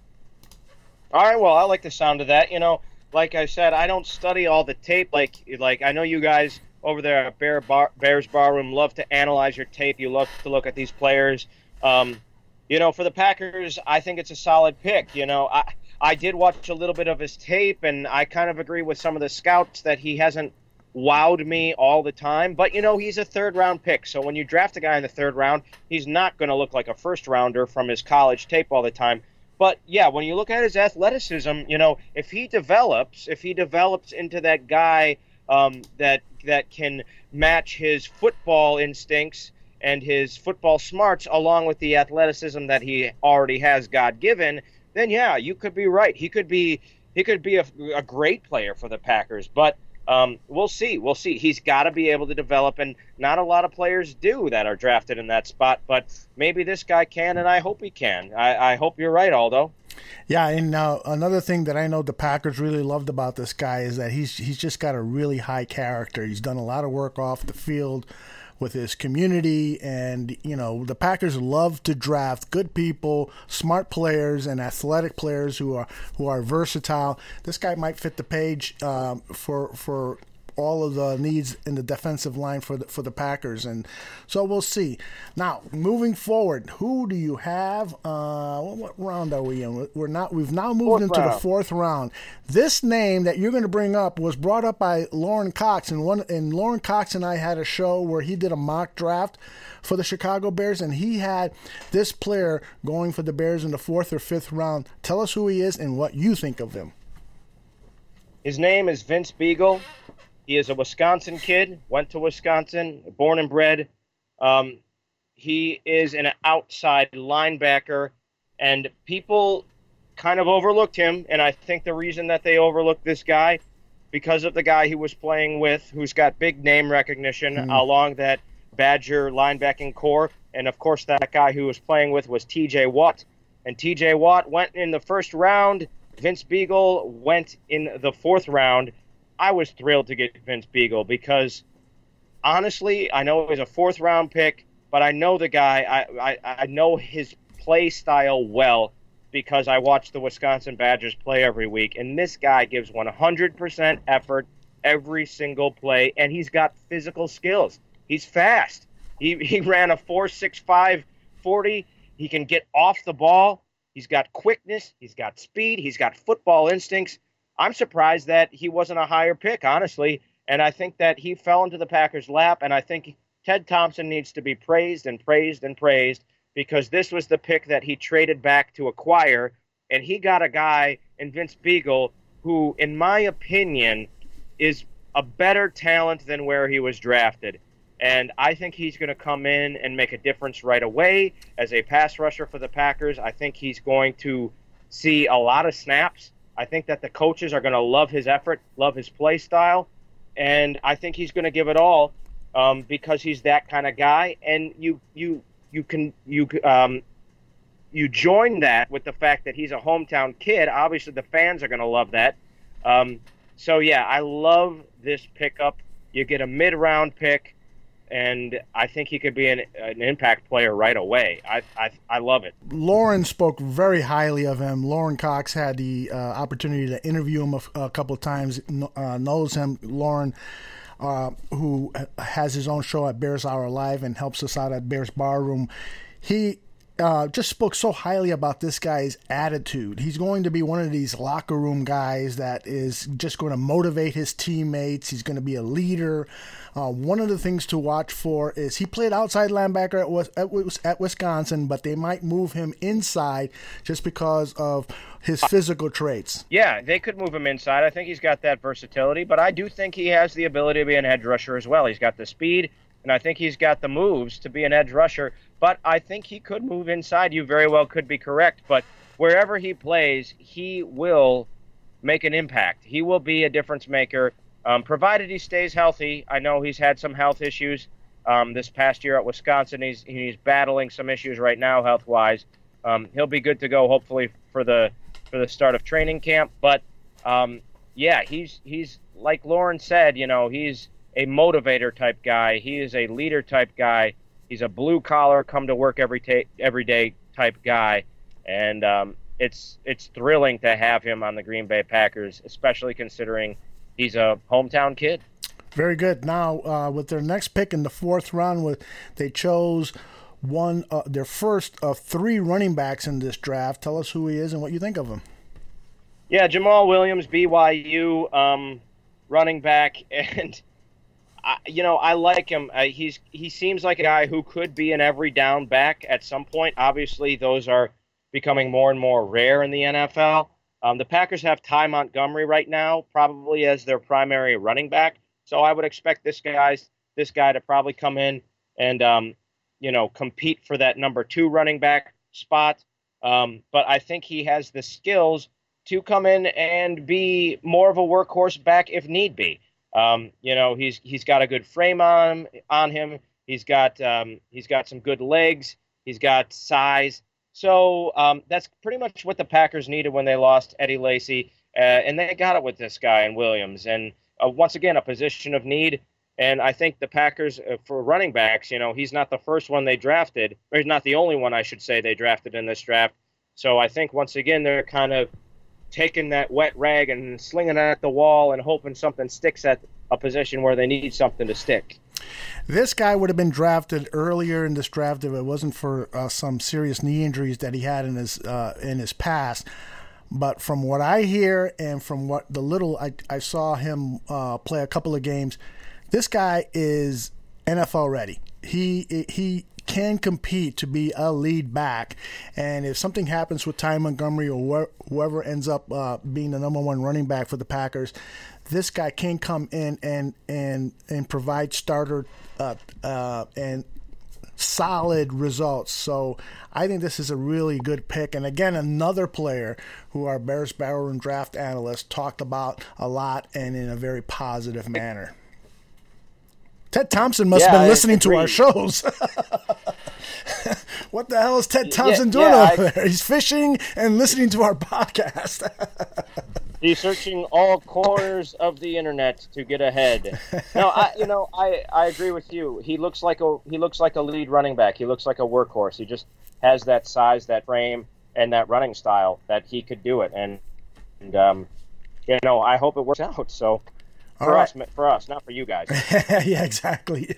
All right, well, I like the sound of that. You know, like I said, I don't study all the tape. Like, like I know you guys over there at Bear Bar, Bears Barroom love to analyze your tape. You love to look at these players. Um, you know, for the Packers, I think it's a solid pick. You know, I I did watch a little bit of his tape, and I kind of agree with some of the scouts that he hasn't wowed me all the time. But, you know, he's a third-round pick. So when you draft a guy in the third round, he's not going to look like a first-rounder from his college tape all the time. but yeah, when you look at his athleticism, you know, if he develops, if he develops into that guy um, that that can match his football instincts and his football smarts along with the athleticism that he already has God given, then yeah, you could be right. He could be he could be a, a great player for the Packers, but um, we'll see. We'll see. He's got to be able to develop, and not a lot of players do that are drafted in that spot, but maybe this guy can, and I hope he can. I, I hope you're right, Aldo. Yeah, and uh, another thing that I know the Packers really loved about this guy is that he's he's just got a really high character. He's done a lot of work off the field with his community, and you know the Packers love to draft good people, smart players, and athletic players who are who are versatile. This guy might fit the page uh, for for all of the needs in the defensive line for the for the Packers, and so we'll see. Now, moving forward, who do you have? Uh, what, what round are we in? We're not. We've now moved Fourth into round. the fourth round. This name that you're going to bring up was brought up by Lauren Cox, and one and Lauren Cox and I had a show where he did a mock draft for the Chicago Bears, and he had this player going for the Bears in the fourth or fifth round. Tell us who he is and what you think of him. His name is Vince Biegel. He is a Wisconsin kid, went to Wisconsin, born and bred. Um, he is an outside linebacker, and people kind of overlooked him, and I think the reason that they overlooked this guy, because of the guy he was playing with, who's got big name recognition mm. along that Badger linebacking core, and of course that guy who was playing with was T J Watt, and T J Watt went in the first round. Vince Biegel went in the fourth round. I was thrilled to get Vince Biegel because, honestly, I know it was a fourth-round pick, but I know the guy. I, I, I know his play style well because I watch the Wisconsin Badgers play every week, and this guy gives one hundred percent effort every single play, and he's got physical skills. He's fast. He, he ran a four six five forty. He can get off the ball. He's got quickness. He's got speed. He's got football instincts. I'm surprised that he wasn't a higher pick, honestly, and I think that he fell into the Packers' lap, and I think Ted Thompson needs to be praised and praised and praised because this was the pick that he traded back to acquire, and he got a guy in Vince Biegel who, in my opinion, is a better talent than where he was drafted. And I think he's going to come in and make a difference right away as a pass rusher for the Packers. I think he's going to see a lot of snaps. I think that the coaches are going to love his effort, love his play style, and I think he's going to give it all um, because he's that kind of guy. And you you you can you um, you join that with the fact that he's a hometown kid. Obviously, the fans are going to love that. Um, so yeah, I love this pickup. You get a mid-round pick. And I think he could be an, an impact player right away. I, I I love it. Lauren spoke very highly of him. Lauren Cox had the uh, opportunity to interview him a, a couple of times, uh, knows him. Lauren, uh, who has his own show at Bears Hour Live and helps us out at Bears Bar Room, he uh, just spoke so highly about this guy's attitude. He's going to be one of these locker room guys that is just going to motivate his teammates. He's going to be a leader. Uh, one of the things to watch for is he played outside linebacker at, at, at Wisconsin, but they might move him inside just because of his physical traits. Yeah, they could move him inside. I think he's got that versatility, but I do think he has the ability to be an edge rusher as well. He's got the speed, and I think he's got the moves to be an edge rusher, but I think he could move inside. You very well could be correct, but wherever he plays, he will make an impact. He will be a difference maker. Um, provided he stays healthy. I know he's had some health issues um, this past year at Wisconsin. He's he's battling some issues right now health-wise. Um, he'll be good to go hopefully for the for the start of training camp. But um, yeah, he's he's like Lauren said. You know, he's a motivator type guy. He is a leader type guy. He's a blue collar, come to work every ta- every day type guy, and um, it's it's thrilling to have him on the Green Bay Packers, especially considering he's a hometown kid. Very good. Now, uh, with their next pick in the fourth round, with they chose one, uh, their first of three running backs in this draft. Tell us who he is and what you think of him. Yeah, Jamal Williams, B Y U um, running back, and I, you know I like him. Uh, he's he seems like a guy who could be an every down back at some point. Obviously, those are becoming more and more rare in the N F L. Um, the Packers have Ty Montgomery right now, probably as their primary running back. So I would expect this guy's this guy to probably come in and um, you know compete for that number two running back spot. Um, but I think he has the skills to come in and be more of a workhorse back if need be. Um, you know, he's he's got a good frame on on him. He's got um, he's got some good legs. He's got size. So um, that's pretty much what the Packers needed when they lost Eddie Lacy, uh, and they got it with this guy in Williams. And uh, once again, a position of need. And I think the Packers, uh, for running backs, you know, he's not the first one they drafted, or he's not the only one, I should say, they drafted in this draft. So I think, once again, they're kind of taking that wet rag and slinging it at the wall and hoping something sticks at a position where they need something to stick. This guy would have been drafted earlier in this draft if it wasn't for uh, some serious knee injuries that he had in his uh, in his past. But from what I hear and from what the little I, I saw him uh, play a couple of games, this guy is N F L ready. He he can compete to be a lead back, and if something happens with Ty Montgomery or wh- whoever ends up uh, being the number one running back for the Packers, this guy can come in and and and provide starter uh, uh, and solid results. So I think this is a really good pick. And again, another player who our Bears Barrel Room draft analysts talked about a lot and in a very positive manner. Ted Thompson must yeah, have been I listening agree. to our shows. What the hell is Ted Thompson yeah, doing yeah, over I, there? He's fishing and listening to our podcast. He's searching all corners of the internet to get ahead. No, I, you know, I, I agree with you. He looks like a he looks like a lead running back. He looks like a workhorse. He just has that size, that frame, and that running style that he could do it. And, and um, you know, I hope it works out. So. For right. us, for us, not for you guys. Yeah, exactly.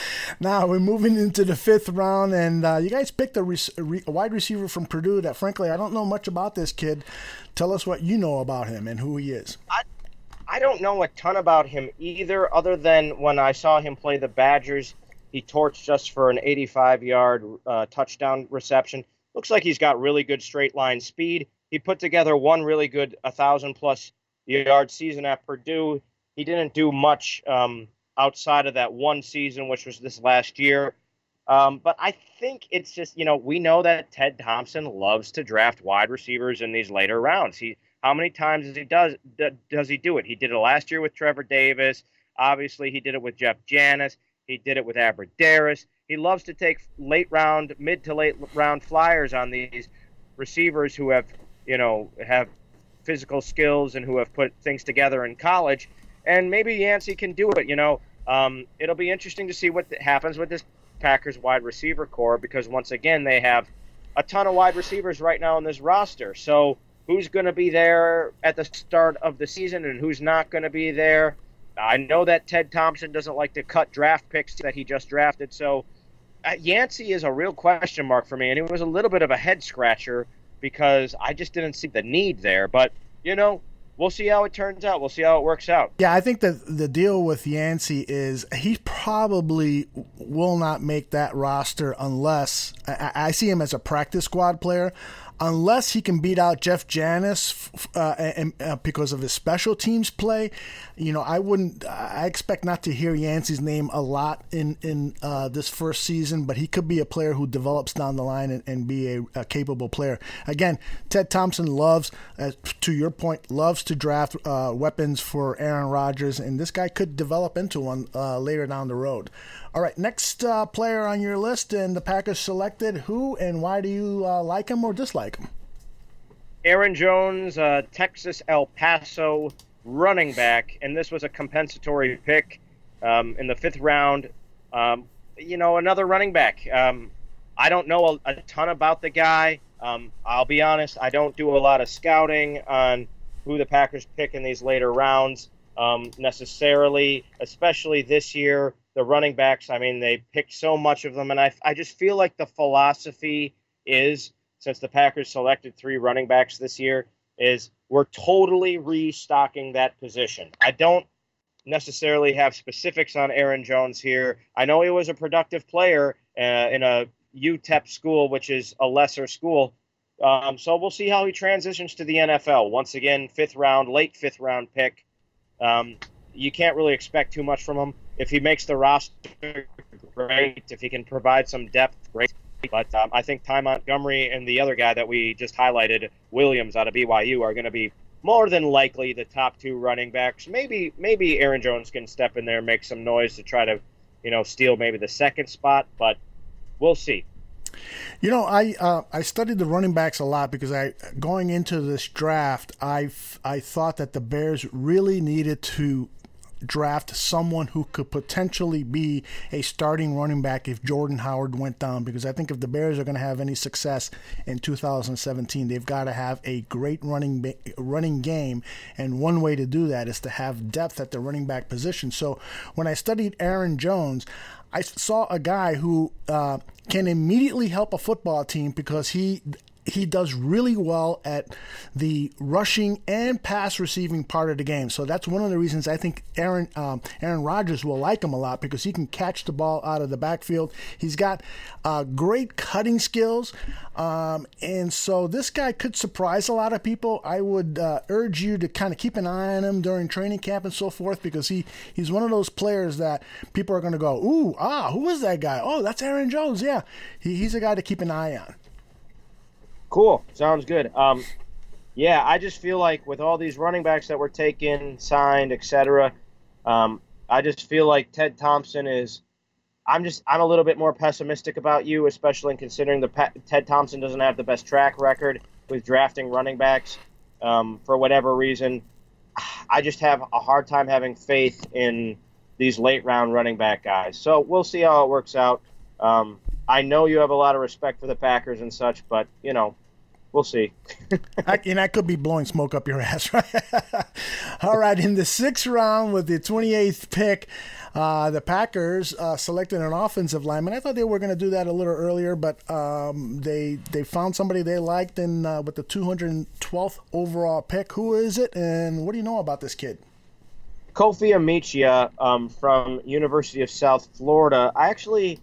Now we're moving into the fifth round, and uh, you guys picked a, re- a, re- a wide receiver from Purdue that, frankly, I don't know much about this kid. Tell us what you know about him and who he is. I, I don't know a ton about him either, other than when I saw him play the Badgers, he torched us for an eighty-five-yard uh, touchdown reception. Looks like he's got really good straight-line speed. He put together one really good one thousand-plus yard season at Purdue. He didn't do much um, outside of that one season, which was this last year. Um, but I think it's just, you know, we know that Ted Thompson loves to draft wide receivers in these later rounds. He, how many times does he does does he do it? He did it last year with Trevor Davis. Obviously, he did it with Jeff Janis. He did it with Abbrederis. He loves to take late round, mid to late round flyers on these receivers who have, you know, have physical skills and who have put things together in college. And maybe Yancey can do it, you know. Um, it'll be interesting to see what happens with this Packers wide receiver core, because once again, they have a ton of wide receivers right now on this roster. So who's going to be there at the start of the season and who's not going to be there? I know that Ted Thompson doesn't like to cut draft picks that he just drafted. So uh, Yancey is a real question mark for me. And it was a little bit of a head scratcher because I just didn't see the need there. But, you know, we'll see how it turns out. We'll see how it works out. Yeah, I think that the deal with Yancey is he probably will not make that roster unless I, I see him as a practice squad player, unless he can beat out Jeff Janis uh, and, uh, because of his special teams play. You know, I wouldn't. I expect not to hear Yancey's name a lot in in uh, this first season, but he could be a player who develops down the line and, and be a, a capable player. Again, Ted Thompson loves, uh, to your point, loves to draft uh, weapons for Aaron Rodgers, and this guy could develop into one uh, later down the road. All right, next uh, player on your list, and the Packers selected. Who and why do you uh, like him or dislike him? Aaron Jones, uh, Texas El Paso running back, and this was a compensatory pick um, in the fifth round. Um, you know, another running back. Um, I don't know a, a ton about the guy. Um, I'll be honest, I don't do a lot of scouting on who the Packers pick in these later rounds um, necessarily, especially this year. The running backs, I mean, they picked so much of them, and I, I just feel like the philosophy is, since the Packers selected three running backs this year, is we're totally restocking that position. I don't necessarily have specifics on Aaron Jones here. I know he was a productive player uh, in a U T E P school, which is a lesser school, Um, so we'll see how he transitions to the N F L. Once again, fifth round, late fifth round pick. Um, you can't really expect too much from him. If he makes the roster, great. If he can provide some depth, great. But um, I think Ty Montgomery and the other guy that we just highlighted, Williams out of B Y U, are going to be more than likely the top two running backs. Maybe maybe Aaron Jones can step in there and make some noise to try to, you know, steal maybe the second spot, but we'll see. You know, I uh, I studied the running backs a lot because I going into this draft, I I thought that the Bears really needed to draft someone who could potentially be a starting running back if Jordan Howard went down, because I think if the Bears are going to have any success in two thousand seventeen, they've got to have a great running running game, and one way to do that is to have depth at the running back position. So when I studied Aaron Jones, I saw a guy who uh, can immediately help a football team because he he does really well at the rushing and pass receiving part of the game. So that's one of the reasons I think Aaron um, Aaron Rodgers will like him a lot, because he can catch the ball out of the backfield. He's got uh, great cutting skills. Um, and so this guy could surprise a lot of people. I would uh, urge you to kind of keep an eye on him during training camp and so forth, because he, he's one of those players that people are going to go, ooh, ah, who is that guy? Oh, that's Aaron Jones. Yeah, he, he's a guy to keep an eye on. Cool. Sounds good. Um, yeah, I just feel like with all these running backs that were taken, signed, et cetera, um, I just feel like Ted Thompson is – I'm just – I'm a little bit more pessimistic about you, especially considering the Ted Thompson doesn't have the best track record with drafting running backs um, for whatever reason. I just have a hard time having faith in these late-round running back guys. So we'll see how it works out. Um, I know you have a lot of respect for the Packers and such, but, you know, we'll see. I, and I could be blowing smoke up your ass, right? All right, in the sixth round with the twenty-eighth pick, uh, the Packers uh, selected an offensive lineman. I thought they were going to do that a little earlier, but um, they they found somebody they liked in, uh, with the two hundred twelfth overall pick. Who is it, and what do you know about this kid? Kofi Amichia um, from University of South Florida. I actually...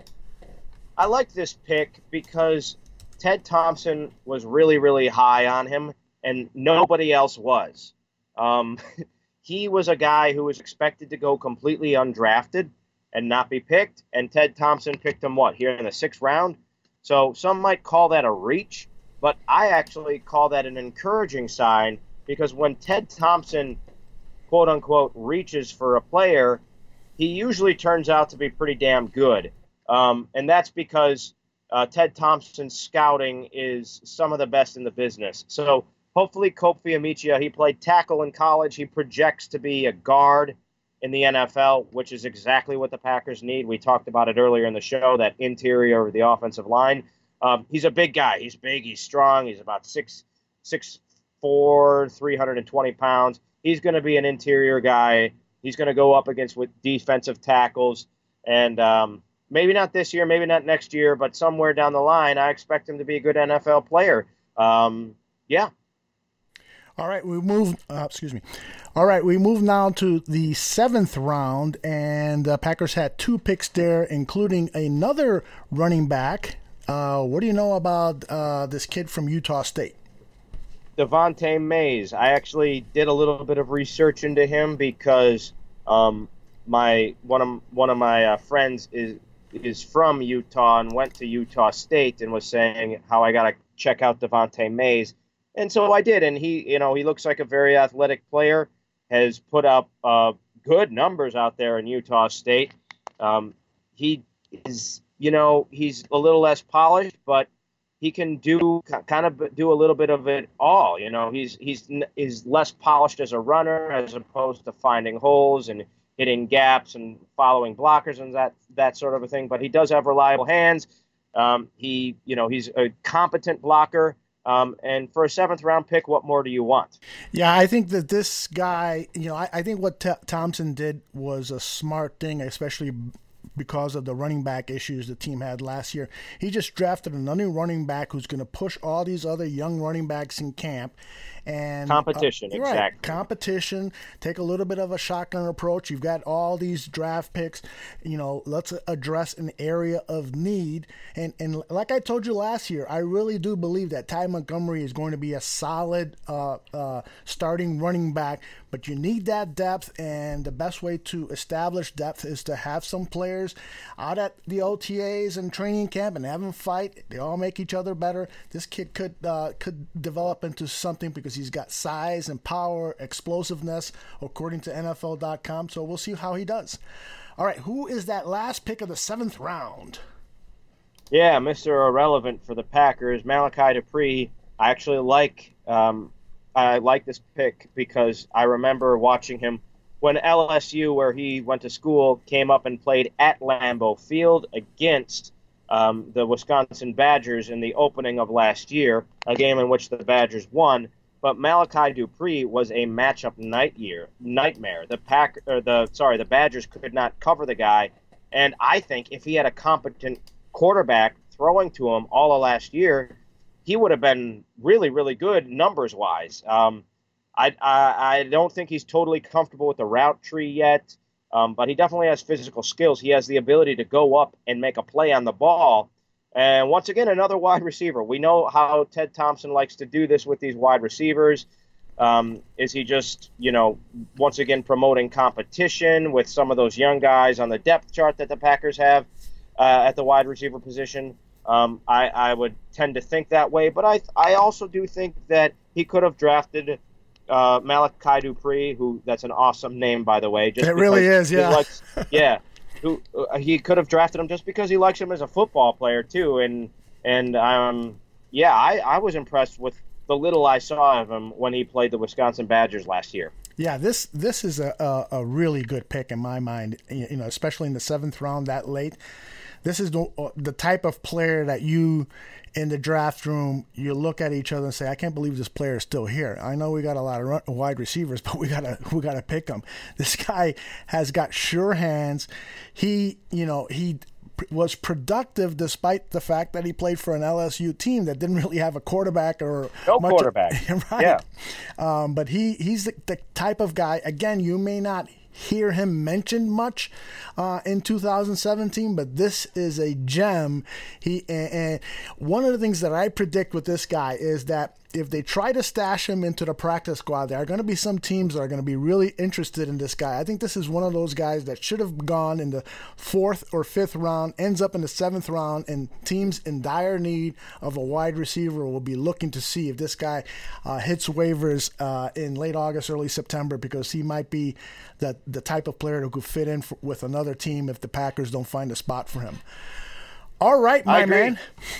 I like this pick because Ted Thompson was really, really high on him, and nobody else was. Um, he was a guy who was expected to go completely undrafted and not be picked, and Ted Thompson picked him, what, here in the sixth round? So some might call that a reach, but I actually call that an encouraging sign, because when Ted Thompson, quote-unquote, reaches for a player, he usually turns out to be pretty damn good. Um, and that's because uh, Ted Thompson's scouting is some of the best in the business. So hopefully Kofi Amichia, he played tackle in college. He projects to be a guard in the N F L, which is exactly what the Packers need. We talked about it earlier in the show, that interior of the offensive line. Um, he's a big guy. He's big. He's strong. He's about six, six, four, three hundred twenty pounds. He's going to be an interior guy. He's going to go up against with defensive tackles. And, um, maybe not this year, maybe not next year, but somewhere down the line, I expect him to be a good N F L player. Um, yeah. All right, we move. Uh, excuse me. All right, we move now to the seventh round, and the Packers had two picks there, including another running back. Uh, what do you know about uh, this kid from Utah State? Devontae Mays. I actually did a little bit of research into him because um, my one of one of my uh, friends is. is from Utah and went to Utah State and was saying how I got to check out Devontae Mays. And so I did. And he, you know, he looks like a very athletic player, has put up uh, good numbers out there in Utah State. Um, he is, you know, he's a little less polished, but he can do kind of do a little bit of it all. You know, he's, he's, he's less polished as a runner as opposed to finding holes and hitting gaps and following blockers and that that sort of a thing. But he does have reliable hands. Um, he, you know, he's a competent blocker. Um, and for a seventh round pick, what more do you want? Yeah, I think that this guy, you know, I, I think what T- Thompson did was a smart thing, especially because of the running back issues the team had last year. He just drafted another running back who's going to push all these other young running backs in camp. And competition, uh, exactly. Right, competition. Take a little bit of a shotgun approach. You've got all these draft picks. You know, let's address an area of need. And and like I told you last year, I really do believe that Ty Montgomery is going to be a solid uh, uh, starting running back. But you need that depth, and the best way to establish depth is to have some players out at the O T As and training camp and have them fight. They all make each other better. This kid could uh, could develop into something because he's got size and power, explosiveness, according to N F L dot com. So we'll see how he does. All right, who is that last pick of the seventh round? Yeah, Mister Irrelevant for the Packers, Malachi Dupree. I actually like um, I like this pick because I remember watching him when L S U, where he went to school, came up and played at Lambeau Field against um, the Wisconsin Badgers in the opening of last year, a game in which the Badgers won. But Malachi Dupree was a matchup night year, nightmare. The Pack, or the sorry, the Badgers could not cover the guy, and I think if he had a competent quarterback throwing to him all of last year, he would have been really, really good numbers-wise. Um, I, I I don't think he's totally comfortable with the route tree yet, um, but he definitely has physical skills. He has the ability to go up and make a play on the ball. And once again, another wide receiver. We know how Ted Thompson likes to do this with these wide receivers. Um, is he just, you know, once again promoting competition with some of those young guys on the depth chart that the Packers have uh, at the wide receiver position? Um, I, I would tend to think that way, but I I also do think that he could have drafted uh, Malachi Dupree, who that's an awesome name, by the way. Just it really is, yeah. Likes, yeah, who uh, he could have drafted him just because he likes him as a football player too, and and um yeah, I, I was impressed with the little I saw of him when he played the Wisconsin Badgers last year. Yeah, this this is a, a, a really good pick in my mind, you know, especially in the seventh round that late. This is the, the type of player that you, in the draft room, you look at each other and say, "I can't believe this player is still here." I know we got a lot of run, wide receivers, but we gotta we gotta pick him. This guy has got sure hands. He, you know, he was productive despite the fact that he played for an L S U team that didn't really have a quarterback or no much quarterback. Of, right? Yeah. Um, but he he's the, the type of guy. Again, you may not hear him mentioned much uh, in two thousand seventeen, but this is a gem. He and, and one of the things that I predict with this guy is that if they try to stash him into the practice squad, there are going to be some teams that are going to be really interested in this guy. I think this is one of those guys that should have gone in the fourth or fifth round, ends up in the seventh round, and teams in dire need of a wide receiver will be looking to see if this guy uh, hits waivers uh, in late August, early September, because he might be the, the type of player who could fit in for, with another team if the Packers don't find a spot for him. All right, my man.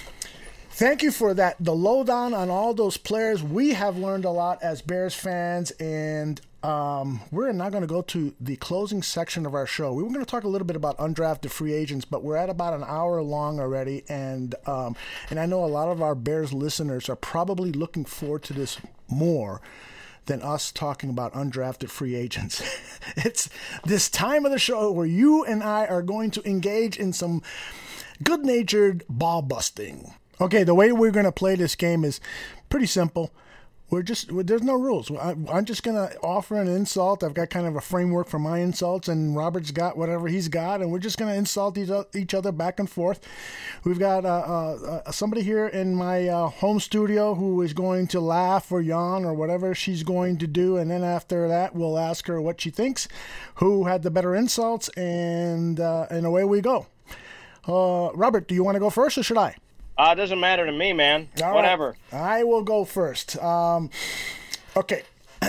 Thank you for that. The lowdown on all those players. We have learned a lot as Bears fans, and um, we're now going to go to the closing section of our show. We were going to talk a little bit about undrafted free agents, but we're at about an hour long already, and um, and I know a lot of our Bears listeners are probably looking forward to this more than us talking about undrafted free agents. It's this time of the show where you and I are going to engage in some good-natured ball busting. Okay, the way we're going to play this game is pretty simple. We're just there's no rules. I'm just going to offer an insult. I've got kind of a framework for my insults, and Robert's got whatever he's got, and we're just going to insult each other back and forth. We've got uh, uh, somebody here in my uh, home studio who is going to laugh or yawn or whatever she's going to do, and then after that, we'll ask her what she thinks, who had the better insults, and uh, and away we go. Uh, Robert, do you want to go first, or should I? Uh, it doesn't matter to me, man. All Whatever. Right. I will go first. Um, okay.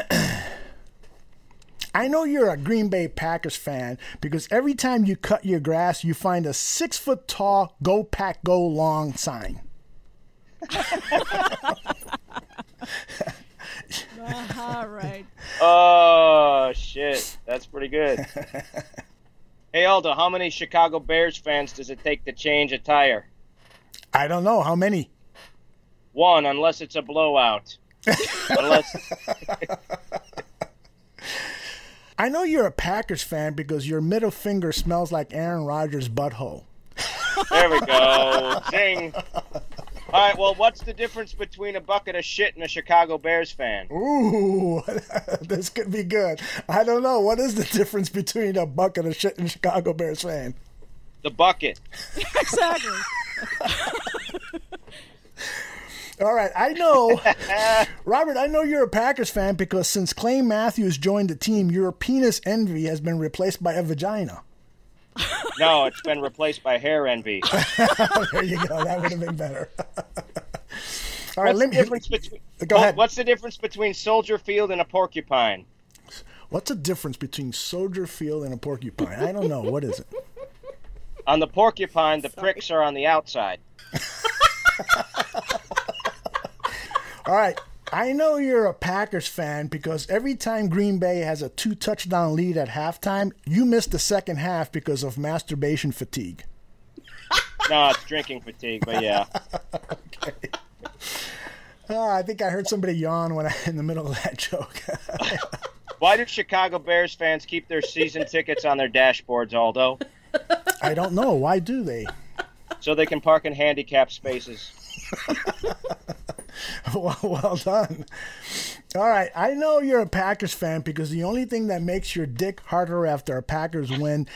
I know you're a Green Bay Packers fan because every time you cut your grass, you find a six-foot-tall "Go Pack Go Long" sign. All right. Oh, shit. That's pretty good. Hey, Aldo, how many Chicago Bears fans does it take to change a tire? I don't know. How many? One, unless it's a blowout. unless. I know you're a Packers fan because your middle finger smells like Aaron Rodgers' butthole. There we go. Zing. All right, well, what's the difference between a bucket of shit and a Chicago Bears fan? Ooh, this could be good. I don't know. What is the difference between a bucket of shit and a Chicago Bears fan? The bucket. Exactly. All right, I know, Robert, I know you're a Packers fan because since Clay Matthews joined the team, your penis envy has been replaced by a vagina. No, it's been replaced by hair envy. There you go. That would have been better. All right, what's, let the me, difference between, go ahead. What's the difference between Soldier Field and a porcupine? What's the difference between Soldier Field and a porcupine? I don't know. What is it? On the porcupine, the pricks are on the outside. All right. I know you're a Packers fan because every time Green Bay has a two-touchdown lead at halftime, you miss the second half because of masturbation fatigue. No, it's drinking fatigue, but yeah. Okay. Oh, I think I heard somebody yawn when I in the middle of that joke. Why do Chicago Bears fans keep their season tickets on their dashboards, Aldo? I don't know. Why do they? So they can park in handicapped spaces. well, well done. All right. I know you're a Packers fan because the only thing that makes your dick harder after a Packers win.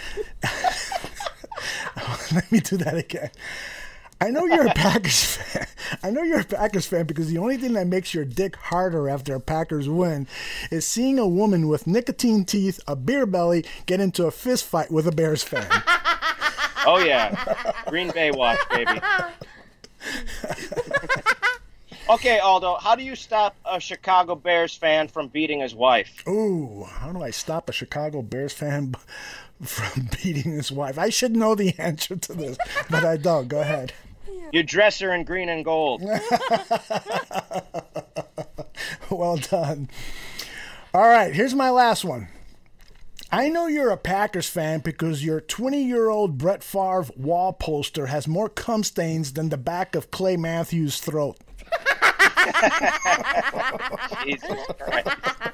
Let me do that again. I know you're a Packers fan. I know you're a Packers fan because the only thing that makes your dick harder after a Packers win is seeing a woman with nicotine teeth, a beer belly, get into a fist fight with a Bears fan. Oh, yeah. Green Bay watch, baby. Okay, Aldo, how do you stop a Chicago Bears fan from beating his wife? Ooh, how do I stop a Chicago Bears fan from beating his wife? I should know the answer to this, but I don't. Go ahead. You dress her in green and gold. Well done. All right, here's my last one. I know you're a Packers fan because your twenty-year-old Brett Favre wall poster has more cum stains than the back of Clay Matthews' throat. Jesus Christ.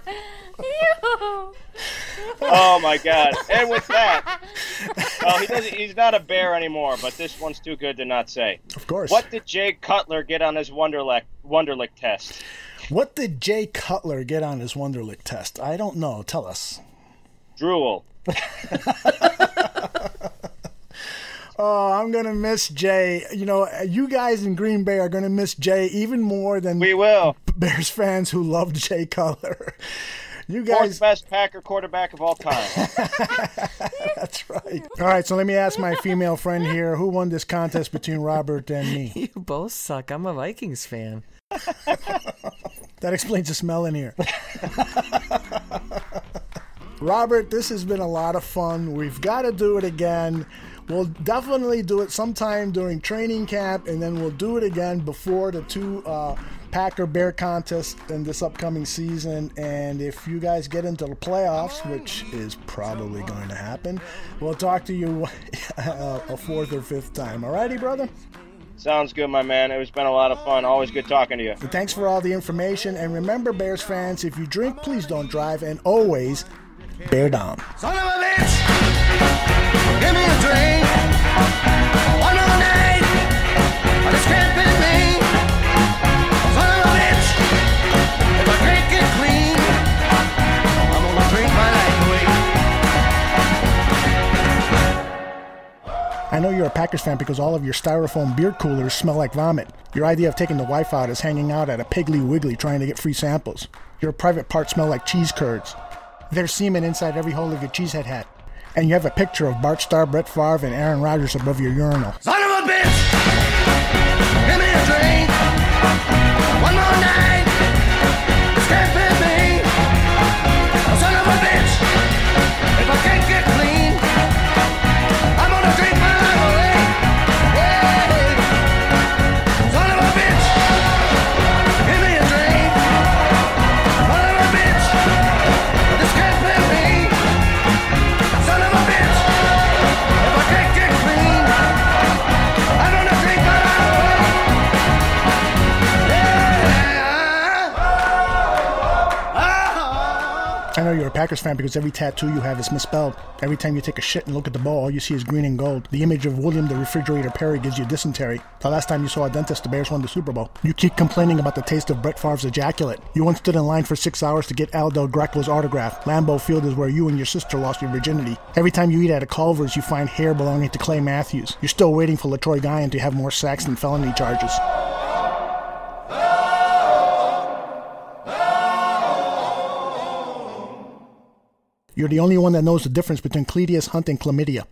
Oh my God! And with that, well, he doesn't. He's not a bear anymore. But this one's too good to not say. Of course. What did Jay Cutler get on his Wonderlic Wonderlic test? What did Jay Cutler get on his Wonderlic test? I don't know. Tell us. Drool. Oh, I'm going to miss Jay. You know, you guys in Green Bay are going to miss Jay even more than we will. Bears fans who love Jay Cutler. You Fourth guys, best Packer quarterback of all time. That's right. All right, so let me ask my female friend here, who won this contest between Robert and me? You both suck. I'm a Vikings fan. That explains the smell in here. Robert, this has been a lot of fun. We've got to do it again. We'll definitely do it sometime during training camp, and then we'll do it again before the two uh, Packer-Bear contests in this upcoming season. And if you guys get into the playoffs, which is probably going to happen, we'll talk to you uh, a fourth or fifth time. All righty, brother? Sounds good, my man. It was been a lot of fun. Always good talking to you. And thanks for all the information. And remember, Bears fans, if you drink, please don't drive. And always bear down. Son of a bitch, give me a drink. One more night, but it's can't be me. Son of a bitch, if I drink it clean, I'm gonna drink my life away. I know you're a Packers fan because all of your styrofoam beer coolers smell like vomit. Your idea of taking the wife out is hanging out at a Piggly Wiggly trying to get free samples. Your private parts smell like cheese curds. There's semen inside every hole of your cheesehead hat. And you have a picture of Bart Starr, Brett Favre, and Aaron Rodgers above your urinal. Son of a bitch, give me a drink. One more night, it's can't be me. Son of a bitch, if I can't get clean, I'm gonna drink my life away. Yeah. Son of a bitch, give me a drink. Son of a bitch, this can't be me. Son of a bitch, if I can't get clean, I'm gonna drink my life away. Packers fan because every tattoo you have is misspelled. Every time you take a shit and look at the ball, all you see is green and gold. The image of William the Refrigerator Perry gives you dysentery. The last time you saw a dentist, the Bears won the Super Bowl. You keep complaining about the taste of Brett Favre's ejaculate. You once stood in line for six hours to get Al Del Greco's autograph. Lambeau Field is where you and your sister lost your virginity. Every time you eat at a Culver's, you find hair belonging to Clay Matthews. You're still waiting for LaTroy Guion to have more sacks than felony charges. You're the only one that knows the difference between Cledius, Hunt, and chlamydia.